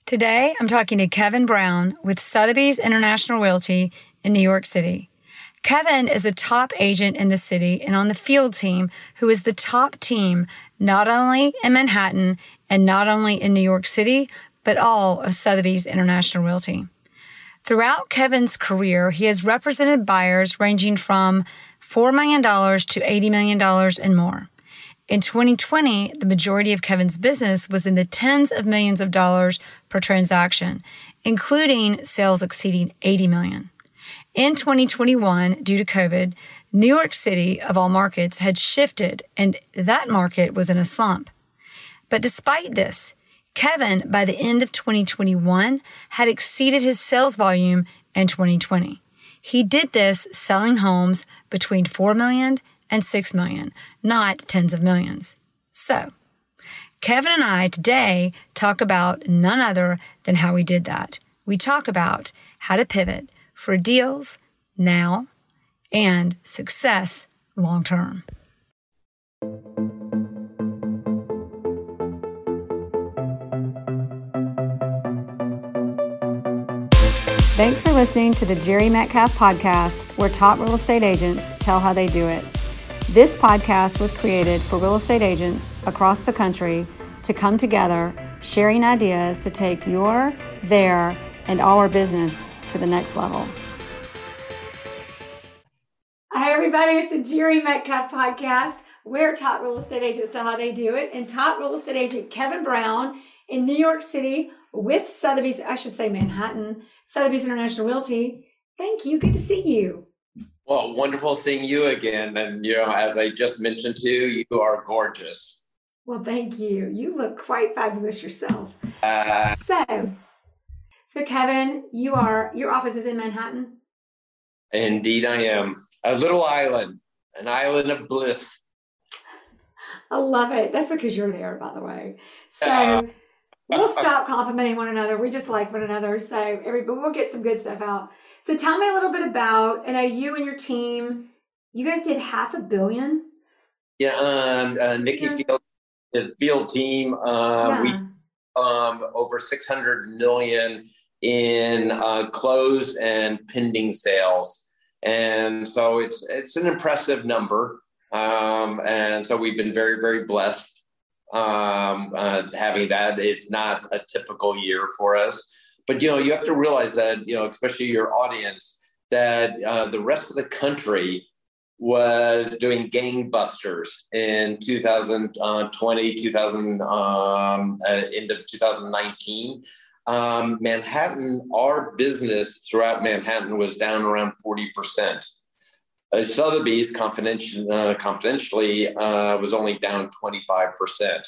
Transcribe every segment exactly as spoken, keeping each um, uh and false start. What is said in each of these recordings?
Today, I'm talking to Kevin Brown with Sotheby's International Realty in New York City. Kevin is a top agent in the city and on the field team who is the top team not only in Manhattan and not only in New York City, but all of Sotheby's International Realty. Throughout Kevin's career, he has represented buyers ranging from four million dollars to eighty million dollars and more. In twenty twenty, the majority of Kevin's business was in the tens of millions of dollars per transaction, including sales exceeding eighty million dollars. In twenty twenty-one, due to COVID, New York City, of all markets, had shifted, and that market was in a slump. But despite this, Kevin, by the end of twenty twenty-one, had exceeded his sales volume in twenty twenty. He did this selling homes between four million dollars and six million dollars, not tens of millions. So, Kevin and I today talk about none other than how we did that. We talk about how to pivot for deals now and success long term. Thanks for listening to the Jerry Metcalf Podcast, where top real estate agents tell how they do it. This podcast was created for real estate agents across the country to come together, sharing ideas to take your, their, and our business to the next level. Hi, everybody. It's the Jerry Metcalf Podcast, where top real estate agents tell how they do it. And top real estate agent Kevin Brown in New York City with Sotheby's, I should say Manhattan, Sotheby's International Realty. Thank you. Good to see you. Well, wonderful seeing you again. And, you know, as I just mentioned to you, you are gorgeous. Well, thank you. You look quite fabulous yourself. Uh, so, so Kevin, you are, your office is in Manhattan? Indeed, I am. A little island, an island of bliss. I love it. That's because you're there, by the way. So Uh, we'll stop complimenting one another. We just like one another. So every, but we'll get some good stuff out. So tell me a little bit about, I know you and your team, you guys did half a billion. Yeah, um, uh, Nikki Yeah. Field, the field team, uh, Yeah. we um over six hundred million in uh, closed and pending sales, and so it's it's an impressive number. Um, and so we've been very very blessed um, uh, having that. It's not a typical year for us. But, you know, you have to realize that, you know, especially your audience, that uh, the rest of the country was doing gangbusters in two thousand twenty, two thousand, um, uh, into two thousand nineteen. Um, Manhattan, our business throughout Manhattan was down around forty percent. Uh, Sotheby's, confidential, uh, confidentially, uh, was only down twenty-five percent.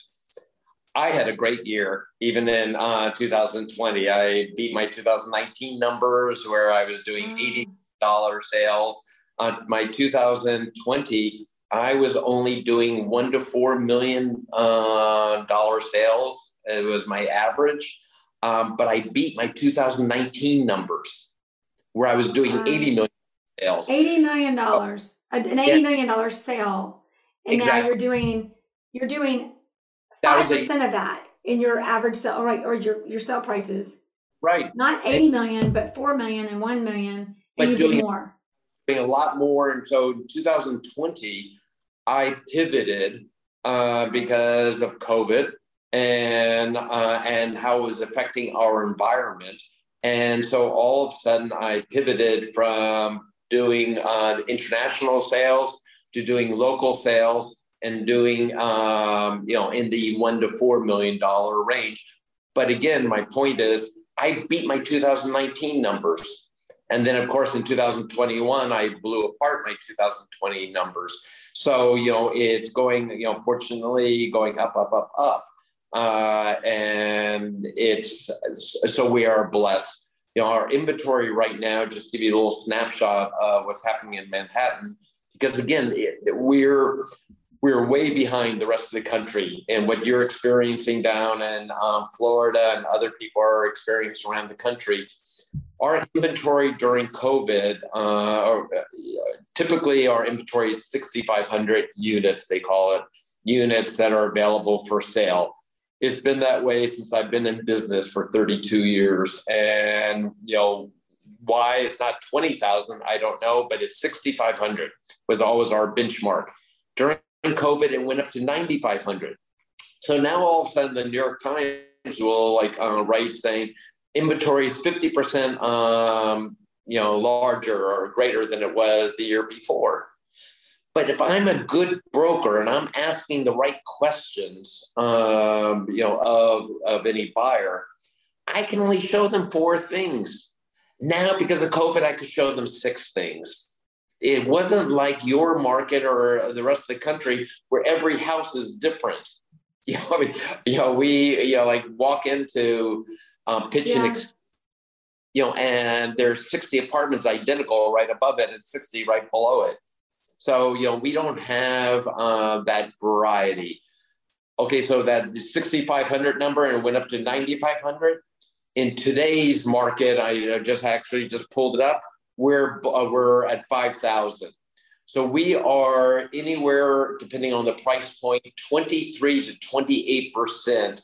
I had a great year, even in uh, two thousand twenty. I beat my two thousand nineteen numbers where I was doing eighty dollars sales. Uh, my two thousand twenty, I was only doing one to four million uh, dollar sales. It was my average, um, but I beat my two thousand nineteen numbers where I was doing Wow. eighty million sales. eighty million dollars, an eighty million dollars sale. And Exactly. now you're doing, you're doing That five was percent of that in your average sale, right, or your, your sale prices. right. Not eighty million, but four million and one million, But and you doing- did more. Doing a lot more. And so in two thousand twenty, I pivoted uh, because of COVID and uh, and how it was affecting our environment. And so all of a sudden I pivoted from doing uh, international sales to doing local sales and doing, um, you know, in the one to four million dollar range. But again, my point is I beat my two thousand nineteen numbers. And then, of course, in two thousand twenty-one, I blew apart my two thousand twenty numbers. So, you know, it's going, you know, fortunately going up, up, up, up. Uh, and it's, so we are blessed. You know, our inventory right now, just to give you a little snapshot of what's happening in Manhattan, because again, it, we're, we're way behind the rest of the country, and what you're experiencing down in um, Florida and other people are experiencing around the country. Our inventory during COVID, uh, or, uh, typically our inventory is sixty-five hundred units, they call it, units that are available for sale. It's been that way since I've been in business for thirty-two years. And, you know, why it's not twenty thousand, I don't know, but it's sixty-five hundred was always our benchmark. During COVID, it went up to ninety-five hundred. So now all of a sudden the New York Times will like uh, write saying inventory is fifty percent um, you know, larger or greater than it was the year before. But if I'm a good broker and I'm asking the right questions, um, you know, of, of any buyer, I can only show them four things. Now, because of COVID, I could show them six things. It wasn't like your market or the rest of the country where every house is different. You know, I mean, you know, we, you know, like walk into um, pitch yeah. and, ex- you know, and there's sixty apartments identical right above it and sixty right below it. So, you know, we don't have uh, that variety. Okay, so that sixty-five hundred number and went up to ninety-five hundred. In today's market, I just actually just pulled it up, we're, uh, we're at five thousand. So we are anywhere, depending on the price point, twenty-three to twenty-eight percent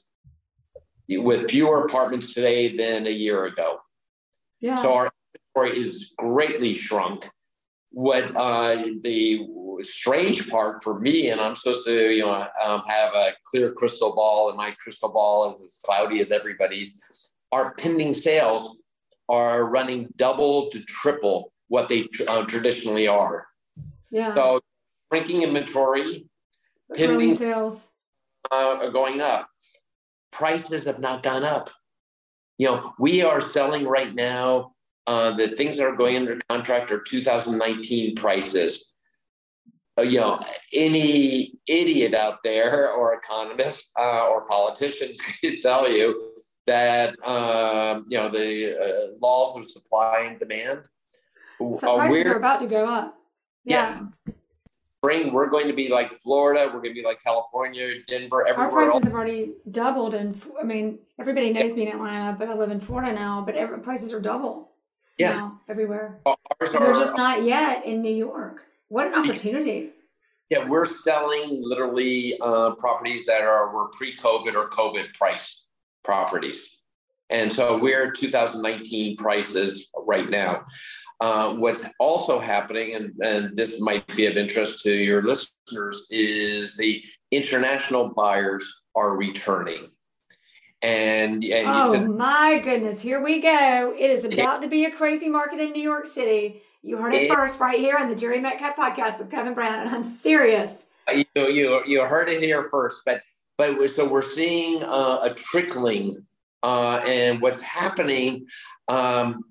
with fewer apartments today than a year ago. Yeah. So our inventory is greatly shrunk. What uh, the strange part for me, and I'm supposed to, you know, um, have a clear crystal ball, and my crystal ball is as cloudy as everybody's. Our pending sales are running double to triple what they uh, traditionally are. Yeah. So shrinking inventory, pending sales uh, are going up. Prices have not gone up. You know, we are selling right now. Uh, the things that are going under contract are two thousand nineteen prices. Uh, you know, any idiot out there or economist uh, or politicians could tell you that, um, you know, the uh, laws of supply and demand. So uh, prices are about to go up. Yeah. yeah. Spring, we're going to be like Florida. We're going to be like California, Denver, everywhere. Our prices else. have already doubled. And I mean, everybody knows me in Atlanta, but I live in Florida now, but every, prices are double. Yeah. Now, everywhere. Ours are, they're just not yet in New York. What an opportunity. Yeah, we're selling literally uh, properties that are were pre-COVID or COVID price properties. And so we're two thousand nineteen prices right now. Uh, what's also happening, and, and this might be of interest to your listeners, is the international buyers are returning. And, and oh you said, my goodness, here we go. It is about to be a crazy market in New York City. You heard it, it first right here on the Jerry Metcalf podcast with Kevin Brown, and I'm serious. You you, you heard it here first, but but so we're seeing uh, a trickling, uh, and what's happening. Um,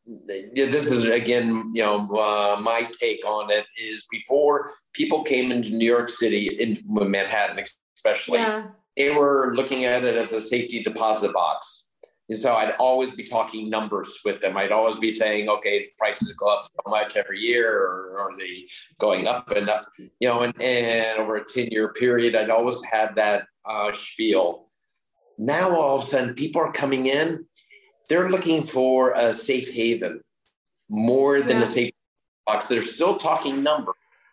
this is again, you know, uh, my take on it is before people came into New York City, in Manhattan especially. Yeah. They were looking at it as a safety deposit box. And so I'd always be talking numbers with them. I'd always be saying, okay, prices go up so much every year, or are they going up and up? You know, and, and over a ten-year period, I'd always have that uh, spiel. Now, all of a sudden, people are coming in. They're looking for a safe haven more than yeah. a safe box. They're still talking numbers.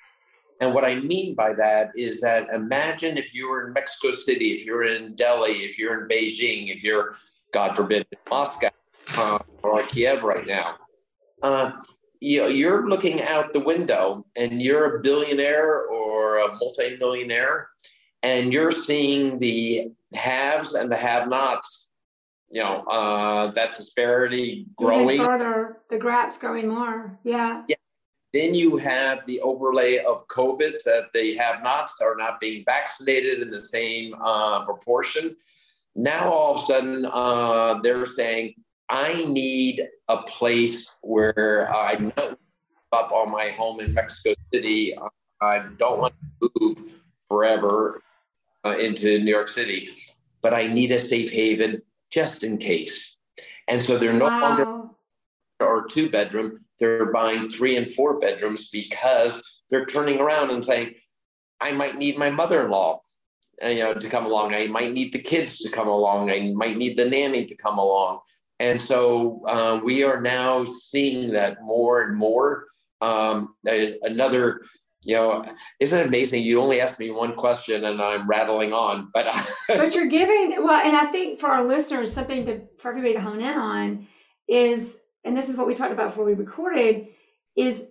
And what I mean by that is that imagine if you were in Mexico City, if you're in Delhi, if you're in Beijing, if you're, God forbid, in Moscow uh, or Kiev right now. Uh, you know, you're looking out the window and you're a billionaire or a multimillionaire, and you're seeing the haves and the have-nots, you know, uh, that disparity growing. Even further, the gap's growing more. Yeah. Yeah. Then you have the overlay of COVID that they have nots are not being vaccinated in the same uh, proportion. Now, all of a sudden, uh, they're saying, I need a place where I'm not up on my home in Mexico City. I don't want to move forever uh, into New York City, but I need a safe haven just in case. And so they're no wow. longer or two bedroom, they're buying three and four bedrooms because they're turning around and saying, I might need my mother-in-law uh, you know, to come along. I might need the kids to come along. I might need the nanny to come along. And so uh, we are now seeing that more and more. Um, a, another You know, isn't it amazing? You only asked me one question and I'm rattling on, but but you're giving well, and I think for our listeners, something to for everybody to hone in on is, and this is what we talked about before we recorded, is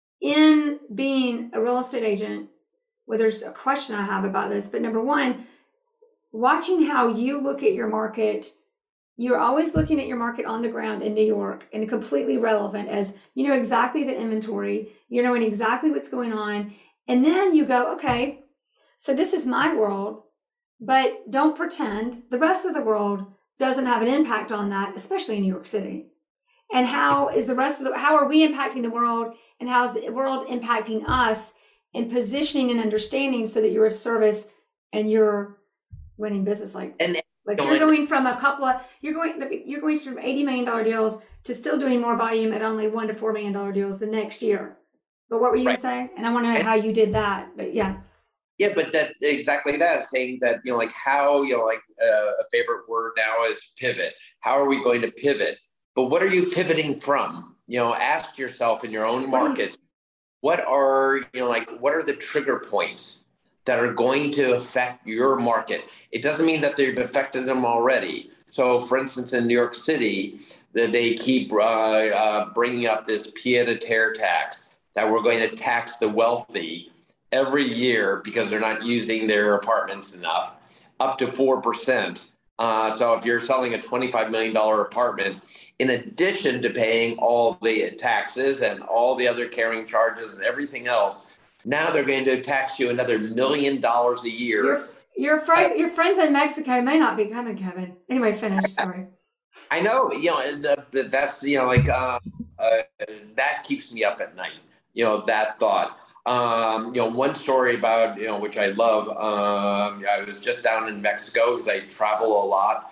in being a real estate agent. Well, there's a question I have about this, but number one, watching how you look at your market. You're always looking at your market on the ground in New York and completely relevant as you know exactly the inventory, you're knowing exactly what's going on. And then you go, okay, so this is my world, but don't pretend the rest of the world doesn't have an impact on that, especially in New York City. And how is the rest of the, how are we impacting the world and how is the world impacting us in positioning and understanding so that you're of service and you're winning business like and Like you're going from a couple of, you're going, you're going from eighty million dollars deals to still doing more volume at only one to four million dollars deals the next year. But what were you right. going to say? And I want to know and, how you did that, but yeah. Yeah, but that's exactly that, saying that, you know, like how, you know, like uh, a favorite word now is pivot. How are we going to pivot? But what are you pivoting from? You know, ask yourself in your own markets, what are, you know, like, what are the trigger points that are going to affect your market? It doesn't mean that they've affected them already. So, for instance, in New York City, that they keep uh, uh, bringing up this pied-à-terre tax, that we're going to tax the wealthy every year because they're not using their apartments enough, up to four percent. Uh, so if you're selling a twenty-five million dollars apartment, in addition to paying all the taxes and all the other carrying charges and everything else, now they're going to tax you another million dollars a year. Your, your, friend, uh, your friends in Mexico may not be coming, Kevin. Anyway, finish. Sorry. I know. You know, the, the, that's, you know, like uh, uh, that keeps me up at night, you know, that thought. Um, you know, one story about, you know, which I love, um, I was just down in Mexico because I travel a lot.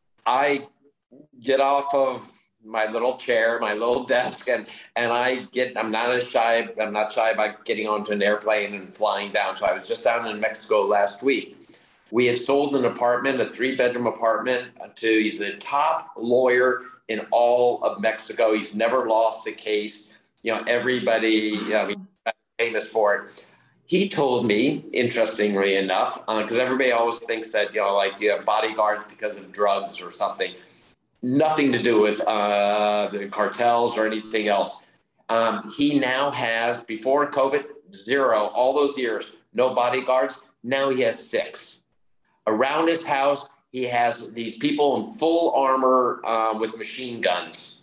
I get off of my little chair, my little desk, and and I get, I'm not as shy, I'm not shy about getting onto an airplane and flying down. So I was just down in Mexico last week. We had sold an apartment, a three bedroom apartment to, he's the top lawyer in all of Mexico. He's never lost a case. You know, everybody, you know, he's famous for it. He told me, interestingly enough, because uh, everybody always thinks that, you know, like you have bodyguards because of drugs or something. Nothing to do with uh, the cartels or anything else. Um, he now has, before COVID, zero, all those years, no bodyguards. Now he has six. Around his house, he has these people in full armor um, with machine guns.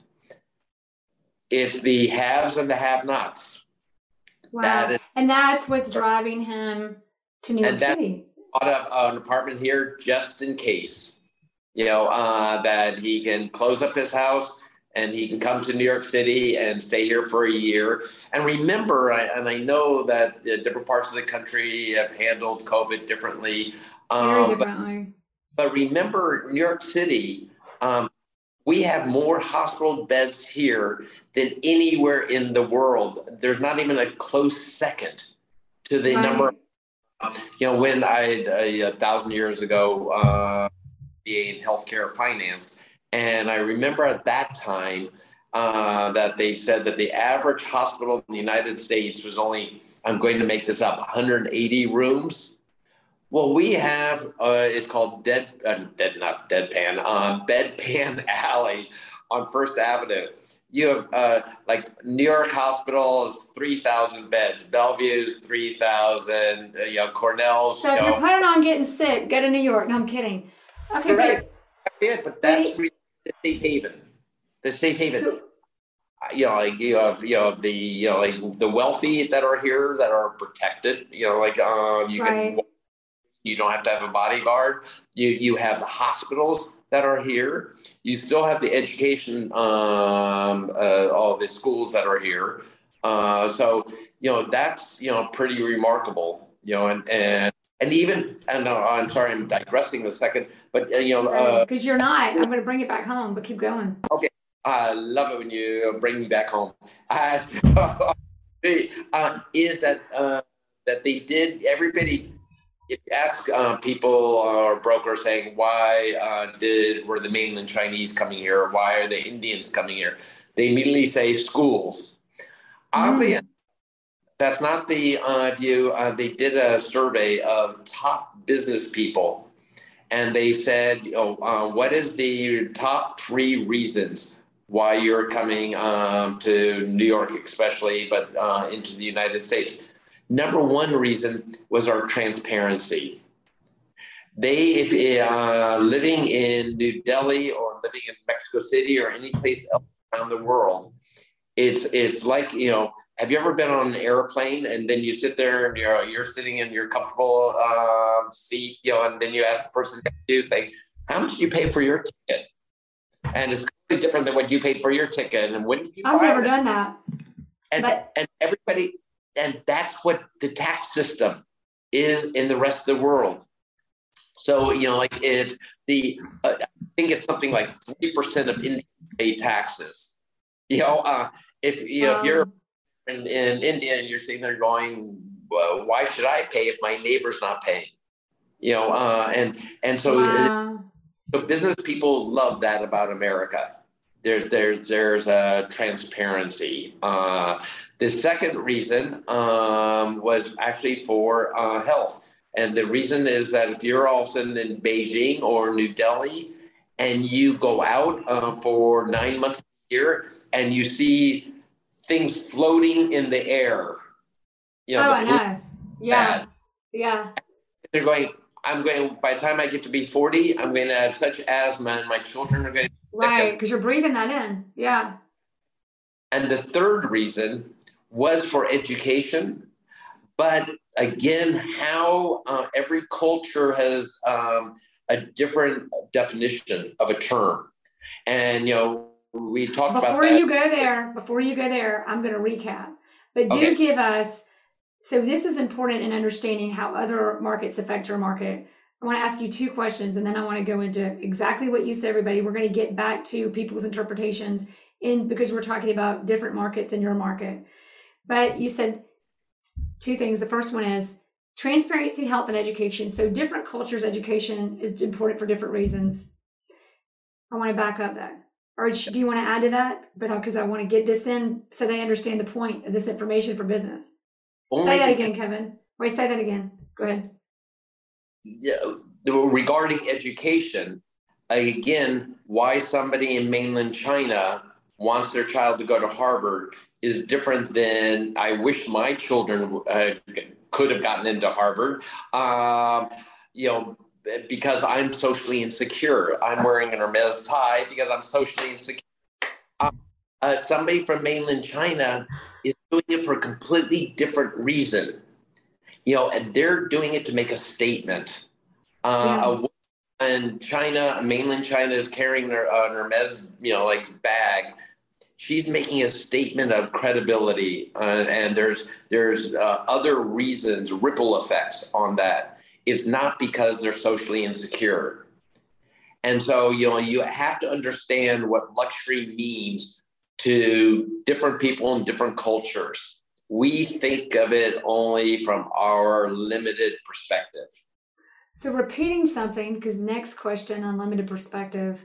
It's the haves and the have-nots. Wow. That is, and that's what's driving him to New York City. Bought up uh, an apartment here just in case. You know, uh, that he can close up his house and he can come to New York City and stay here for a year. And remember, I, and I know that uh, different parts of the country have handled COVID differently. Um, Very differently. But, but remember, New York City, um, we have more hospital beds here than anywhere in the world. There's not even a close second to the right. number. Of, you know, when I, a, a thousand years ago, uh, in healthcare finance. And I remember at that time uh, that they said that the average hospital in the United States was only, I'm going to make this up, one hundred eighty rooms. Well, we have, uh, it's called Dead, uh, Dead, not Deadpan, um, Bedpan Alley on First Avenue. You have uh, like New York Hospital is three thousand beds, Bellevue's three thousand, uh, you know, Cornell's. So if you you're know, planning on getting sick, go to New York. No, I'm kidding. Okay, right. Yeah, but that's Wait. the safe haven. The safe haven. So, you know, like you have, you know, the, you know, like the wealthy that are here that are protected. You know, like um, you right. can, you don't have to have a bodyguard. You you have the hospitals that are here. You still have the education, um, uh, all the schools that are here. Uh, so you know that's you know pretty remarkable. You know, and and. And even, and uh, I'm sorry, I'm digressing a second, but uh, you know, because uh, you're not. I'm going to bring it back home, but keep going. Okay, I love it when you bring me back home. Uh, so, uh, is that uh, that they did everybody? If you ask uh, people or brokers saying why uh, did were the mainland Chinese coming here? Why are the Indians coming here? They immediately say schools. Mm. Oddly, That's not the uh, view. Uh, they did a survey of top business people, and they said, oh, uh, what is the top three reasons why you're coming um, to New York, especially, but uh, into the United States? Number one reason was our transparency. They, if uh, living in New Delhi or living in Mexico City or any place else around the world, it's it's like, you know, have you ever been on an airplane and then you sit there and you're you're sitting in your comfortable um, seat, you know, and then you ask the person next to you, say, how much did you pay for your ticket? And it's completely different than what you paid for your ticket. And when did you I've buy never it? done that. And but- and everybody, and that's what the tax system is in the rest of the world. So, you know, like it's the, uh, I think it's something like three percent of Indians pay taxes. You know, uh, if, you know, um, if you're in, in India and you're sitting there going, well, why should I pay if my neighbor's not paying? You know, uh, and, and so, wow. so business people love that about America. There's, there's, there's a transparency. Uh, the second reason um, was actually for uh, health. And the reason is that if you're all of a sudden in Beijing or New Delhi and you go out uh, for nine months a year and you see things floating in the air, you know, oh, the I know. Yeah. bad. Yeah. They're going, I'm going, by the time I get to be forty, I'm going to have such asthma and my children are going to. Right. Because you're breathing that in. Yeah. And the third reason was for education. But again, how uh, every culture has um, a different definition of a term. And, you know, we talked before about that. Before you go there, before you go there, I'm going to recap. But do okay. give us, so this is important in understanding how other markets affect your market. I want to ask you two questions, and then I want to go into exactly what you said, everybody. We're going to get back to people's interpretations in because we're talking about different markets in your market. But you said two things. The first one is transparency, health, and education. So different cultures, education is important for different reasons. I want to back up that. Or do you want to add to that? But because I want to get this in so they understand the point of this information for business. Only say that again, Kevin. Wait, say that again. Go ahead. Yeah, regarding education, again, why somebody in mainland China wants their child to go to Harvard is different than I wish my children uh, could have gotten into Harvard. Um, you know, because I'm socially insecure. I'm wearing an Hermes tie because I'm socially insecure. Uh, uh, somebody from mainland China is doing it for a completely different reason. You know, and they're doing it to make a statement. Uh, yeah. A woman in China, mainland China, is carrying her, uh, an Hermes, you know, like bag. She's making a statement of credibility, uh, and there's there's uh, other reasons, ripple effects on that. It's not because they're socially insecure. And so, you know, you have to understand what luxury means to different people in different cultures. We think of it only from our limited perspective. So repeating something, because next question on limited perspective,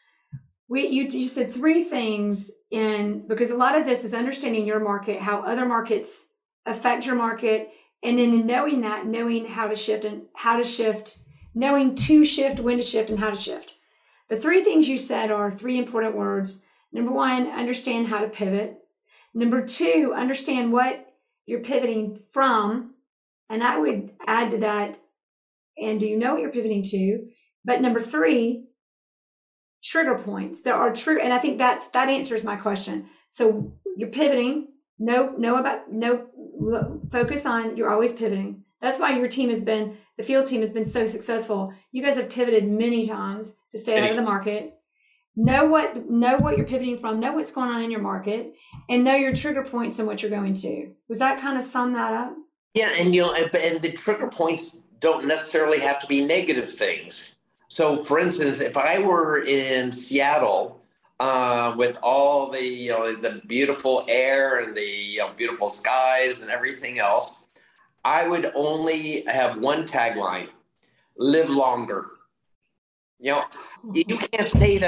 we you, you said three things in, because a lot of this is understanding your market, how other markets affect your market, and then knowing that, knowing how to shift and how to shift, knowing to shift, when to shift, and how to shift. The three things you said are three important words. Number one, understand how to pivot. Number two, understand what you're pivoting from. And I would add to that, and do you know what you're pivoting to? But number three, trigger points. There are true, and I think that's that answers my question. So you're pivoting. No, know about no focus on. You're always pivoting. That's why your team has been, the field team has been so successful. You guys have pivoted many times to stay out of the market. Know what know what you're pivoting from. Know what's going on in your market, and know your trigger points and what you're going to. Was that kind of sum that up? Yeah, and you know, and the trigger points don't necessarily have to be negative things. So, for instance, if I were in Seattle uh, with all the you know the beautiful air and the you know, beautiful skies and everything else, I would only have one tagline: live longer. You know, you can't say that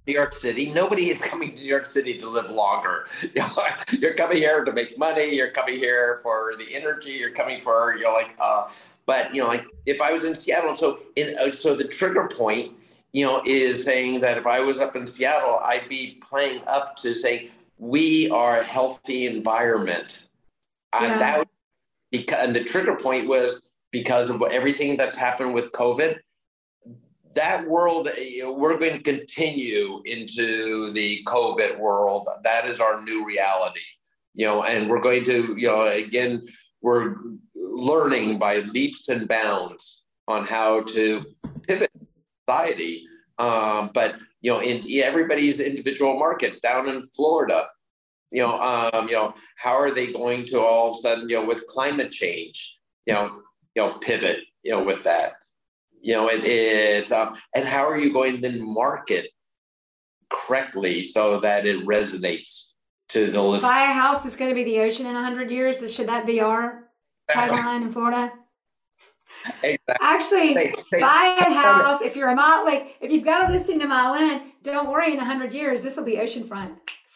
New York City. Nobody is coming to New York City to live longer. You know, you're coming here to make money. You're coming here for the energy. You're coming for, you know, like, uh, but, you know, like if I was in Seattle, so in, uh, so the trigger point, you know, is saying that if I was up in Seattle, I'd be playing up to saying, we are a healthy environment. Yeah. And that would, because, and the trigger point was because of everything that's happened with COVID. That world, we're going to continue into the COVID world. That is our new reality, you know, and we're going to, you know, again, we're learning by leaps and bounds on how to pivot society. Um, but, you know, in everybody's individual market down in Florida, you know, um, you know, how are they going to all of a sudden, you know, with climate change, you know, you know, pivot, you know, with that? You know, it, it's, um, and how are you going to then market correctly so that it resonates to the listener? Buy a house that's going to be the ocean in a hundred years. Should that be our tagline in Florida? Exactly. Actually, they, they, buy a house. If you're a mile, like if you've got a listing a mile in, don't worry. In a hundred years, this will be oceanfront.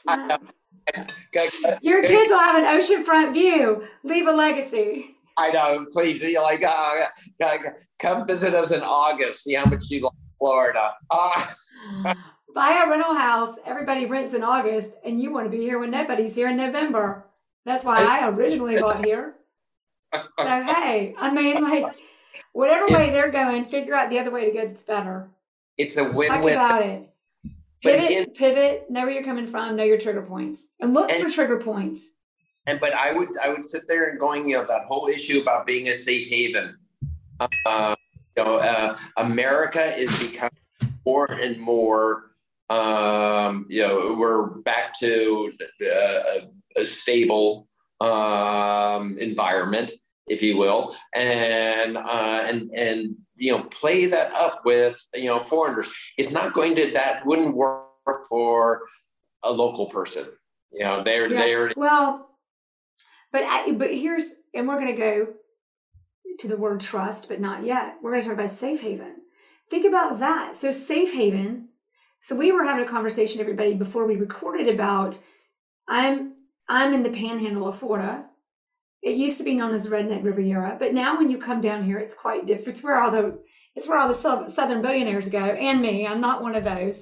Your kids will have an oceanfront view. Leave a legacy. I know, please, you know, like, uh, uh, come visit us in August, see how much you like Florida. Uh. Buy a rental house, everybody rents in August, and you want to be here when nobody's here in November. That's why I originally bought here. So, hey, I mean, like, whatever way they're going, figure out the other way to go that's better. It's a win-win. Talk about it. Pivot, again, pivot, know where you're coming from, know your trigger points, and look and, for trigger points. And but I would I would sit there and going, you know, that whole issue about being a safe haven. Uh, you know, uh, America is becoming more and more. Um, you know, we're back to a, a stable um, environment, if you will, and uh, and and you know, play that up with, you know, foreigners. It's not going to, that wouldn't work for a local person. You know, they're yeah. they're well. But I, but here's, and we're going to go to the word trust, but not yet. We're going to talk about safe haven. Think about that. So safe haven. So we were having a conversation, everybody, before we recorded about, I'm I'm in the panhandle of Florida. It used to be known as the Redneck Riviera, but now when you come down here, it's quite different. It's where all the it's where all the Southern billionaires go, and me. I'm not one of those.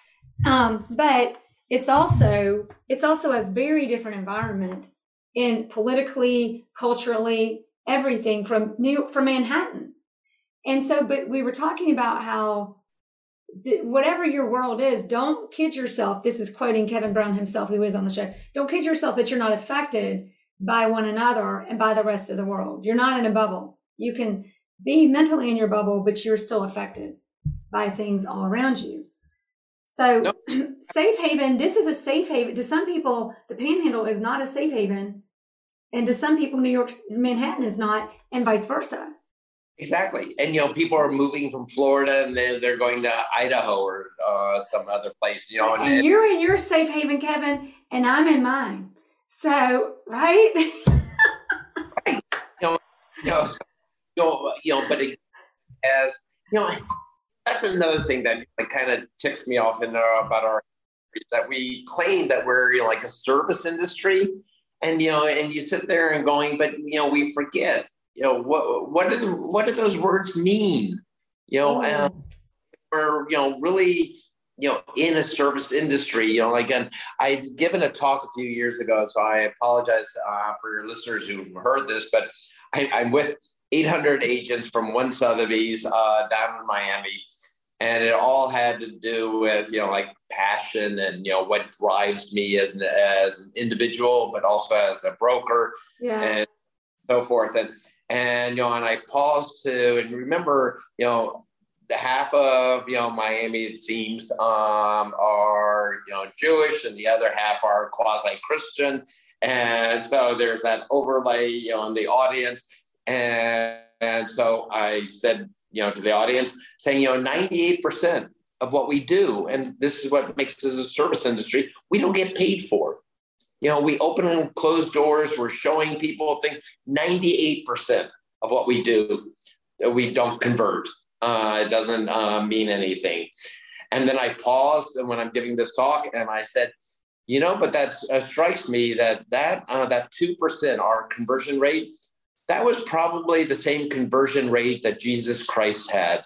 Um, but it's also it's also a very different environment. In politically, culturally, everything from New York, from Manhattan. And so, but we were talking about how whatever your world is, don't kid yourself. This is quoting Kevin Brown himself, who is on the show. Don't kid yourself that you're not affected by one another and by the rest of the world. You're not in a bubble. You can be mentally in your bubble, but you're still affected by things all around you. So nope. Safe haven, this is a safe haven. To some people, the Panhandle is not a safe haven. And to some people, New York, Manhattan is not, and vice versa. Exactly. And, you know, people are moving from Florida and they're, they're going to Idaho or uh, some other place, you know. And, and you're in your safe haven, Kevin, and I'm in mine. So, right? Right. You know, you know, so, you know, you know but it, as, you know, that's another thing that like, kind of ticks me off in our, about our is that we claim that we're, you know, like a service industry, and you know, and you sit there and going, but you know, we forget, you know, what what do what do those words mean? You know, mm. um, we're you know really you know in a service industry. You know, like and I'd given a talk a few years ago, so I apologize uh, for your listeners who've heard this, but I, I'm with eight hundred agents from One Sotheby's uh, down in Miami. And it all had to do with, you know, like passion and, you know, what drives me as an, as an individual, but also as a broker yeah. and so forth. And, and, you know, and I paused to and remember, you know, the half of, you know, Miami, it seems, um, are, you know, Jewish and the other half are quasi-Christian. And so there's that overlay, you know, in the audience. And, and so I said, you know, to the audience, saying, you know, ninety-eight percent of what we do, and this is what makes us a service industry, we don't get paid for. You know, we open and close doors, we're showing people things, ninety-eight percent of what we do, we don't convert. Uh, it doesn't uh, mean anything. And then I paused when I'm giving this talk, and I said, you know, but that uh, strikes me that that uh, that two percent, our conversion rate, that was probably the same conversion rate that Jesus Christ had.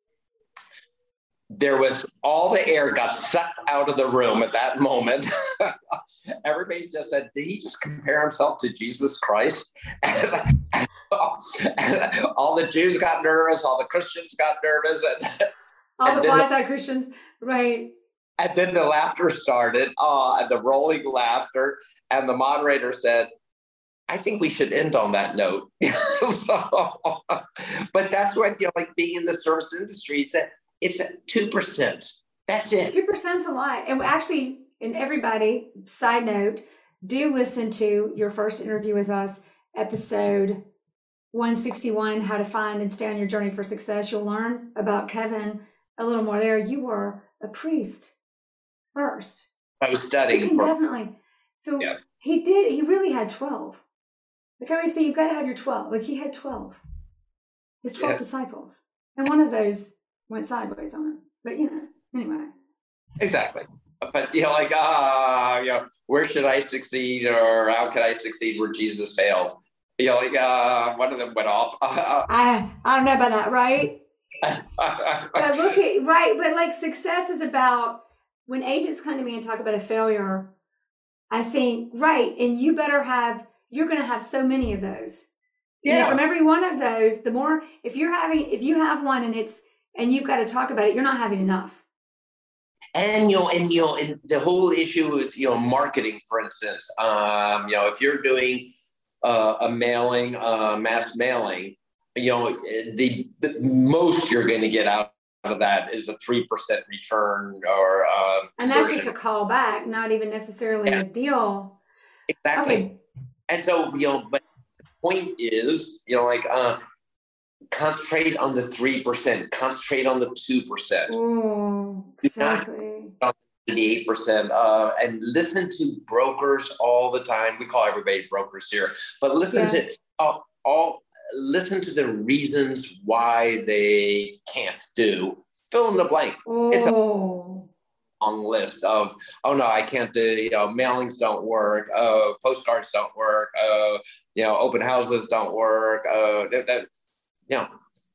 There was all the air got sucked out of the room at that moment. Everybody just said, did he just compare himself to Jesus Christ? And, and, and all the Jews got nervous. All the Christians got nervous. And, all and the quasi Christians, right. And then the laughter started, uh, and the rolling laughter. And the moderator said, I think we should end on that note. so, but that's what, you know, like being in the service industry, it's that it's at two percent. That's it. two percent is a lot. And actually, and everybody, side note, do listen to your first interview with us, episode one sixty-one, How to Find and Stay on Your Journey for Success. You'll learn about Kevin a little more there. You were a priest first. I was studying. For- definitely. So yeah. he did, he really had twelve. Like I always say, you've got to have your twelve. Like he had twelve. His twelve yeah. disciples. And one of those went sideways on him. But, you know, anyway. Exactly. But, you know, like, ah, uh, you know, where should I succeed or how can I succeed where Jesus failed? You know, like, uh, one of them went off. I, I don't know about that, right? But look at, right, but like success is about, when agents come to me and talk about a failure, I think, right, and you better have, you're going to have so many of those. Yeah. You know, from every one of those, the more, if you're having, if you have one and it's, and you've got to talk about it, you're not having enough. And, you know, and, you know, and the whole issue with, you know, marketing, for instance, um, you know, if you're doing uh, a mailing, uh, mass mailing, you know, the, the most you're going to get out of that is a three percent return or, um, and that's just a call back, not even necessarily yeah. a deal. Exactly. Okay. And so, you know, but the point is, you know, like, uh, concentrate on the three percent, concentrate on the two percent. Oh, exactly. The eight percent, uh, and listen to brokers all the time. We call everybody brokers here, but listen yes. to all, all, listen to the reasons why they can't do. Fill in the blank. Oh. It's a long list of, oh no, I can't do, you know, mailings don't work, uh, postcards don't work, uh, you know, open houses don't work, uh, that, that you know,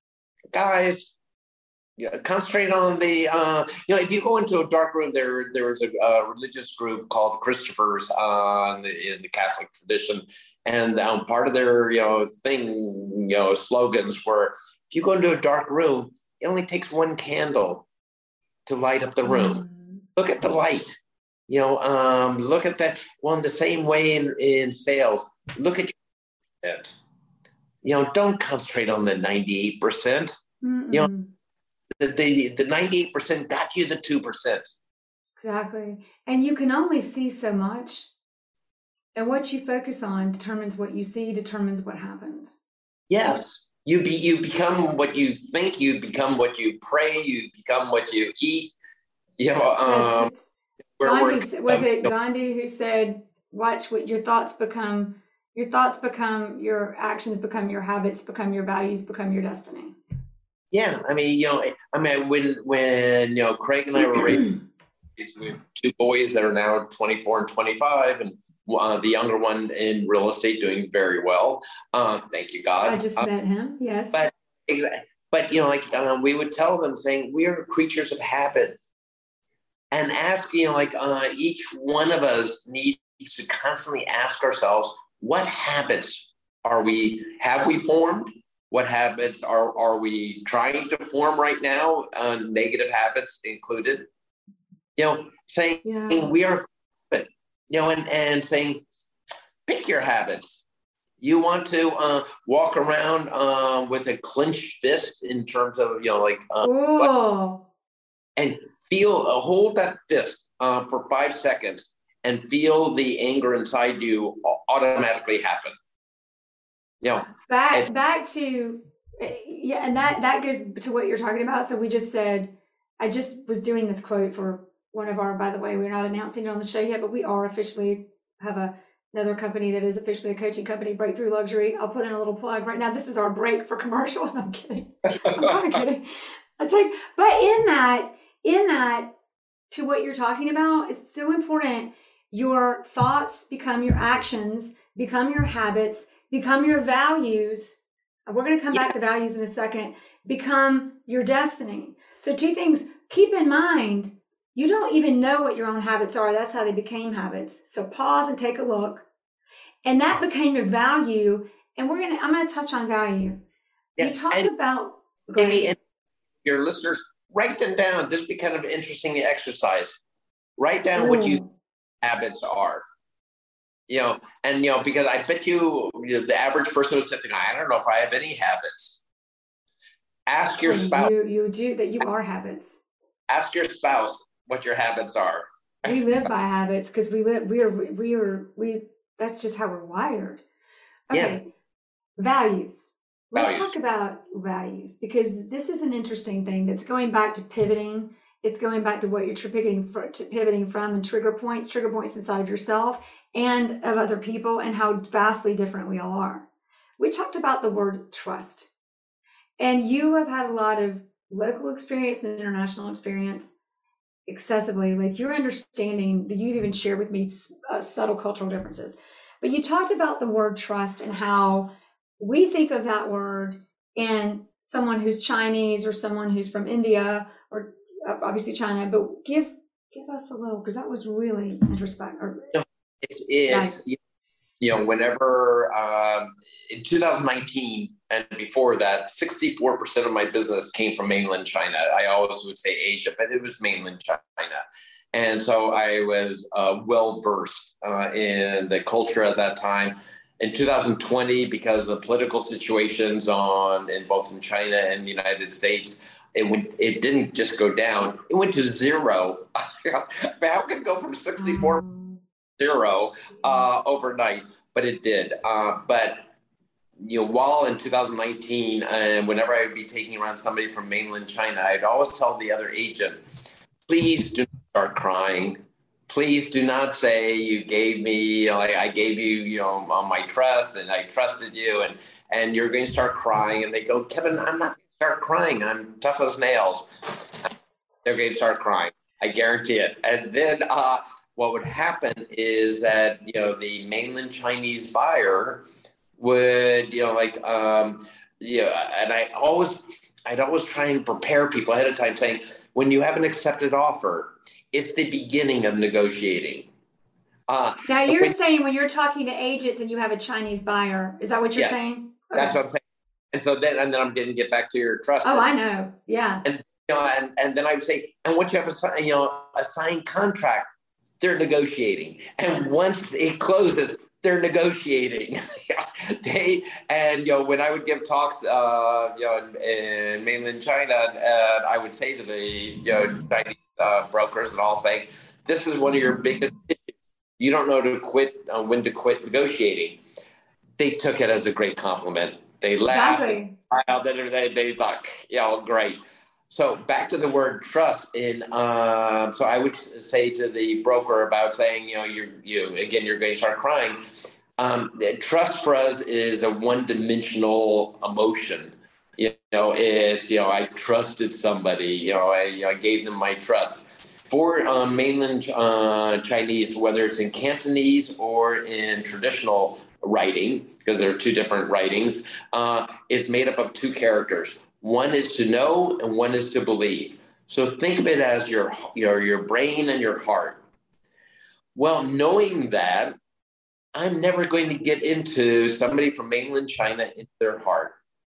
guys, yeah, concentrate on the, uh, you know, if you go into a dark room, there there was a, a religious group called the Christophers uh, in, the, in the Catholic tradition. And um, part of their, you know, thing, you know, slogans were, if you go into a dark room, it only takes one candle to light up the room. Mm. Look at the light. You know, um, look at that. Well, in the same way in, in sales, look at your percent. You know, don't concentrate on the ninety-eight percent. Mm-mm. You know, the, the, the ninety-eight percent got you the two percent. Exactly. And you can only see so much. And what you focus on determines what you see, determines what happens. Yes. You be you become what you think, you become what you pray, you become what you eat. You know, um, Gandhi, was it Gandhi who said, watch what your thoughts become, your thoughts become, your actions become your habits, become your values, become your destiny. Yeah. I mean, you know, I mean, when, when, you know, Craig and I were raised with two boys that are now twenty-four and twenty-five, and uh, the younger one in real estate doing very well. Uh, thank you, God. I just uh, met him. Yes. But, exactly. But, you know, like uh, we would tell them saying, we are creatures of habit. And ask, you know, like uh, each one of us needs to constantly ask ourselves, what habits are we, have we formed? What habits are, are we trying to form right now? Uh, negative habits included. You know, saying yeah. we are, but, you know, and, and saying, pick your habits. You want to uh, walk around uh, with a clenched fist in terms of, you know, like, uh, oh. and feel, uh, hold that fist uh, for five seconds and feel the anger inside you automatically happen. You know, back back to yeah, and that that goes to what you're talking about. So we just said, I just was doing this quote for one of our. By the way, we're not announcing it on the show yet, but we are officially have a another company that is officially a coaching company, Breakthrough Luxury. I'll put in a little plug right now. This is our break for commercial. I'm kidding. I'm kind of kidding. I take, but in that, in that, to what you're talking about, it's so important. Your thoughts become your actions, become your habits, become your values. We're going to come yeah. back to values in a second. Become your destiny. So two things. Keep in mind, you don't even know what your own habits are. That's how they became habits. So pause and take a look. And that became your value. And we're going to, I'm going to touch on value. Yeah. You talked and about, maybe and your listeners, write them down. Just be kind of an interesting exercise. Write down Ooh. What you habits are. You know, and, you know, because I bet you, you know, the average person was sitting, I don't know if I have any habits. Ask your spouse. You, you do that. You are habits. Ask your spouse what your habits are. We live by habits because we live, we are, we are, we, that's just how we're wired. Okay. Yeah. Values. Let's values. talk about values, because this is an interesting thing that's going back to pivoting. It's going back to what you're pivoting, for, to pivoting from, and trigger points, trigger points inside of yourself and of other people, and how vastly different we all are. We talked about the word trust, and you have had a lot of local experience and international experience excessively. Like your understanding, you've even shared with me uh, subtle cultural differences, but you talked about the word trust and how we think of that word in someone who's Chinese or someone who's from India or obviously China, but give give us a little, because that was really introspective. No, it's, it's nice. You know, whenever um, in two thousand nineteen and before that, sixty-four percent of my business came from mainland China. I always would say Asia, but it was mainland China. And so I was uh, well-versed uh, in the culture at that time. In two thousand twenty, because of the political situations on in both in China and the United States, it went, it didn't just go down, it went to zero. How could it go from sixty-four to zero uh, overnight? But it did. Uh, but you know, while in two thousand nineteen, and uh, whenever I would be taking around somebody from mainland China, I'd always tell the other agent, please do not start crying. Please do not say you gave me, like I gave you, you know, on my trust and I trusted you, and and you're going to start crying. And they go, Kevin, I'm not going to start crying. I'm tough as nails. They're going to start crying. I guarantee it. And then uh, what would happen is that, you know, the mainland Chinese buyer would, you know, like, um, yeah, and I always, I'd always try and prepare people ahead of time saying, when you have an accepted offer, it's the beginning of negotiating. Uh, now you're when, saying when you're talking to agents and you have a Chinese buyer, is that what you're yeah, saying? Okay. That's what I'm saying. And so then, and then I'm going to get back to your trust. Oh, I know. Yeah. And, you know, and, and then I would say, and once you have a, you know, a signed contract, they're negotiating. And once it closes, they're negotiating. they, and, you know, when I would give talks, uh, you know, in, in mainland China, and I would say to the, you know, Chinese Uh, brokers and all saying, this is one of your biggest issues. You don't know to quit, uh, when to quit negotiating. They took it as a great compliment. They laughed. Exactly. And they, they thought, yeah, well, great. So back to the word trust. In um, so I would say to the broker about saying, you know, you you again, you're going to start crying. Um, trust for us is a one-dimensional emotion. You know, it's, you know, I trusted somebody, you know, I, you know, I gave them my trust. For um, mainland uh, Chinese, whether it's in Cantonese or in traditional writing, because there are two different writings, uh, it's made up of two characters. One is to know and one is to believe. So think of it as your, your, your brain and your heart. Well, knowing that, I'm never going to get into somebody from mainland China into their heart.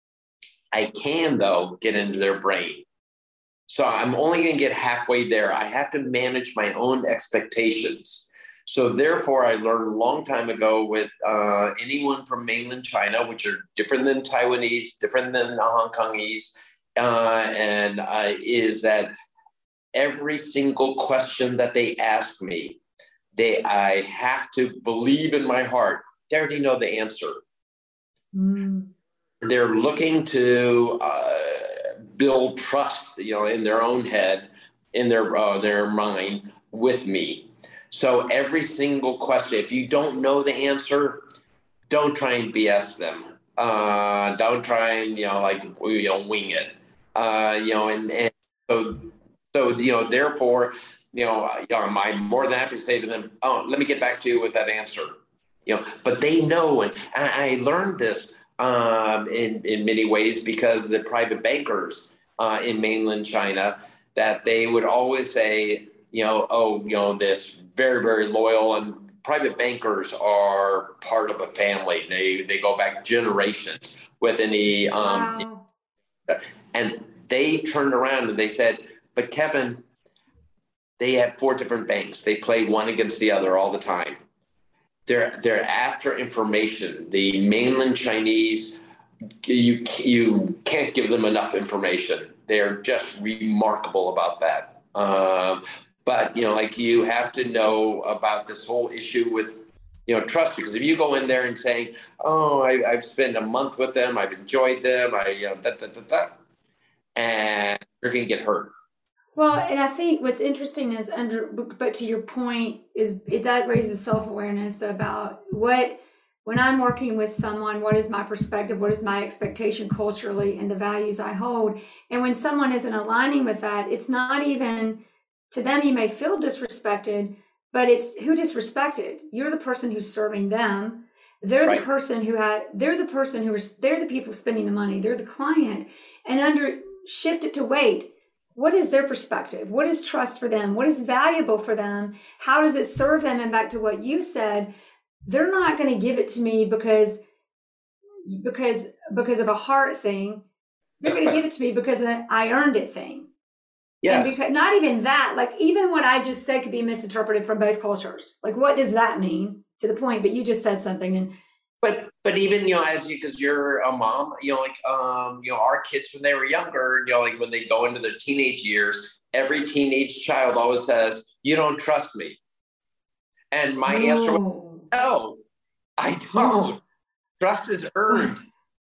I can, though, get into their brain. So I'm only going to get halfway there. I have to manage my own expectations. So therefore, I learned a long time ago with uh, anyone from mainland China, which are different than Taiwanese, different than Hong Kongese, uh, and uh, is that every single question that they ask me, they I have to believe in my heart. They already know the answer. Mm. They're looking to uh, build trust, you know, in their own head, in their uh, their mind with me. So every single question, if you don't know the answer, don't try and B S them. Uh, don't try and, you know, like, you know, wing it. Uh, you know, and, and so So, you know, therefore, you know, you know, I'm more than happy to say to them, oh, let me get back to you with that answer. You know, but they know, and, and I learned this um, in, in many ways because of the private bankers uh, in mainland China, that they would always say, you know, oh, you know, this very, very loyal, and private bankers are part of a family. They they go back generations with any, um, Wow. and they turned around and they said, but Kevin, they have four different banks. They play one against the other all the time. They're they're after information. The mainland Chinese, you you can't give them enough information. They're just remarkable about that. Um, but you know, like you have to know about this whole issue with, you know, trust, because if you go in there and saying, "Oh, I, I've spent a month with them. I've enjoyed them. I you know, da da da da," and you're gonna get hurt. Well, and I think what's interesting is under, but to your point is it, that raises self-awareness about what, when I'm working with someone, what is my perspective? What is my expectation culturally and the values I hold? And when someone isn't aligning with that, it's not even, to them, you may feel disrespected, but it's who disrespected. You're the person who's serving them. They're Right. the person who had, they're the person who is, they're the people spending the money. They're the client. And under, shift it to wait. What is their perspective? What is trust for them? What is valuable for them? How does it serve them? And back to what you said, they're not going to give it to me because, because, because of a heart thing. They're going to give it to me because of an I earned it thing. Yes. And because, not even that, like even what I just said could be misinterpreted from both cultures. Like, what does that mean to the point? But you just said something. And But but even, you know, as you, because you're a mom, you know, like, um, you know, our kids when they were younger, you know, like when they go into their teenage years, every teenage child always says, "You don't trust me." And my no. answer was, no, I don't. Oh. Trust is earned.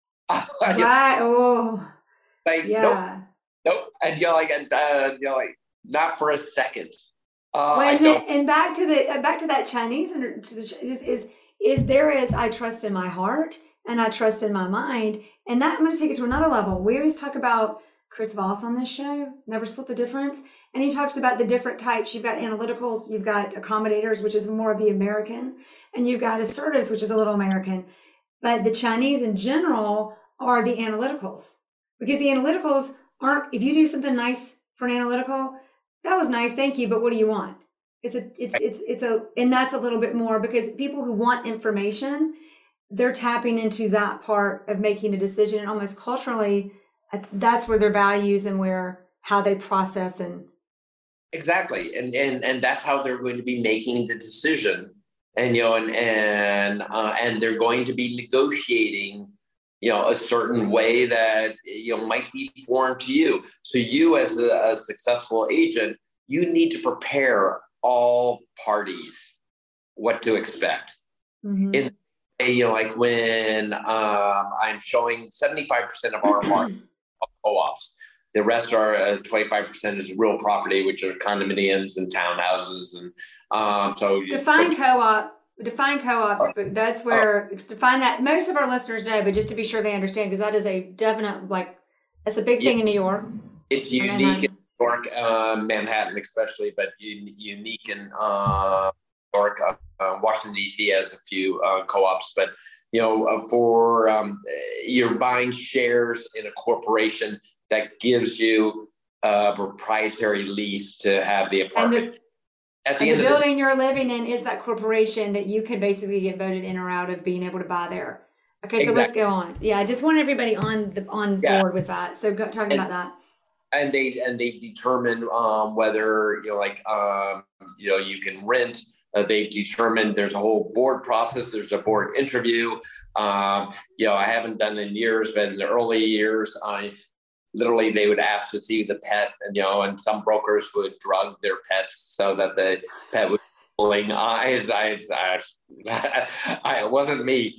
Right. Oh, Like, yeah. nope, nope. And you're like, uh, you're like, not for a second. Uh, Well, I and, don't. then, and back to the back to that Chinese and to the, is is is there is I trust in my heart and I trust in my mind, and that I'm going to take it to another level. We always talk about Chris Voss on this show, Never Split the Difference, and he talks about the different types. You've got analyticals, you've got accommodators, which is more of the American, and you've got assertives, which is a little American. But the Chinese in general are the analyticals, because the analyticals aren't. If you do something nice for an analytical, that was nice, thank you, but what do you want? It's a, it's, it's, it's a, and that's a little bit more because people who want information, they're tapping into that part of making a decision, and almost culturally, that's where their values and where, how they process and. Exactly. And, and, and that's how they're going to be making the decision, and, you know, and, and, uh, and they're going to be negotiating, you know, a certain way that, you know, might be foreign to you. So you as a, a successful agent, you need to prepare all parties what to expect. Mm-hmm. In, you know, like when um, I'm showing seventy-five percent of our market co-ops, the rest are uh, twenty-five percent is real property, which are condominiums and townhouses. And um, so define but, co-op, define co-ops, but that's where uh, define that. Most of our listeners know, but just to be sure they understand, because that is a definite, like, that's a big thing yeah, in New York. It's unique in New York, uh, Manhattan especially, but un- unique in uh, New York. Uh, uh, Washington, D C has a few uh, co-ops, but, you know, uh, for um, you're buying shares in a corporation that gives you a proprietary lease to have the apartment. The, At the, end the building the, you're living in is that corporation that you can basically get voted in or out of being able to buy there. Okay, so exactly. Let's go on. Yeah, I just want everybody on the on yeah. board with that. So go, talking and, about that. And they and they determine um, whether, you know, like um, you know, you can rent. Uh, they've determined there's a whole board process. There's a board interview. Um, you know, I haven't done it in years, but in the early years, I literally they would ask to see the pet, and you know, and some brokers would drug their pets so that the pet would. Eyes, I, I, I, I, it wasn't me.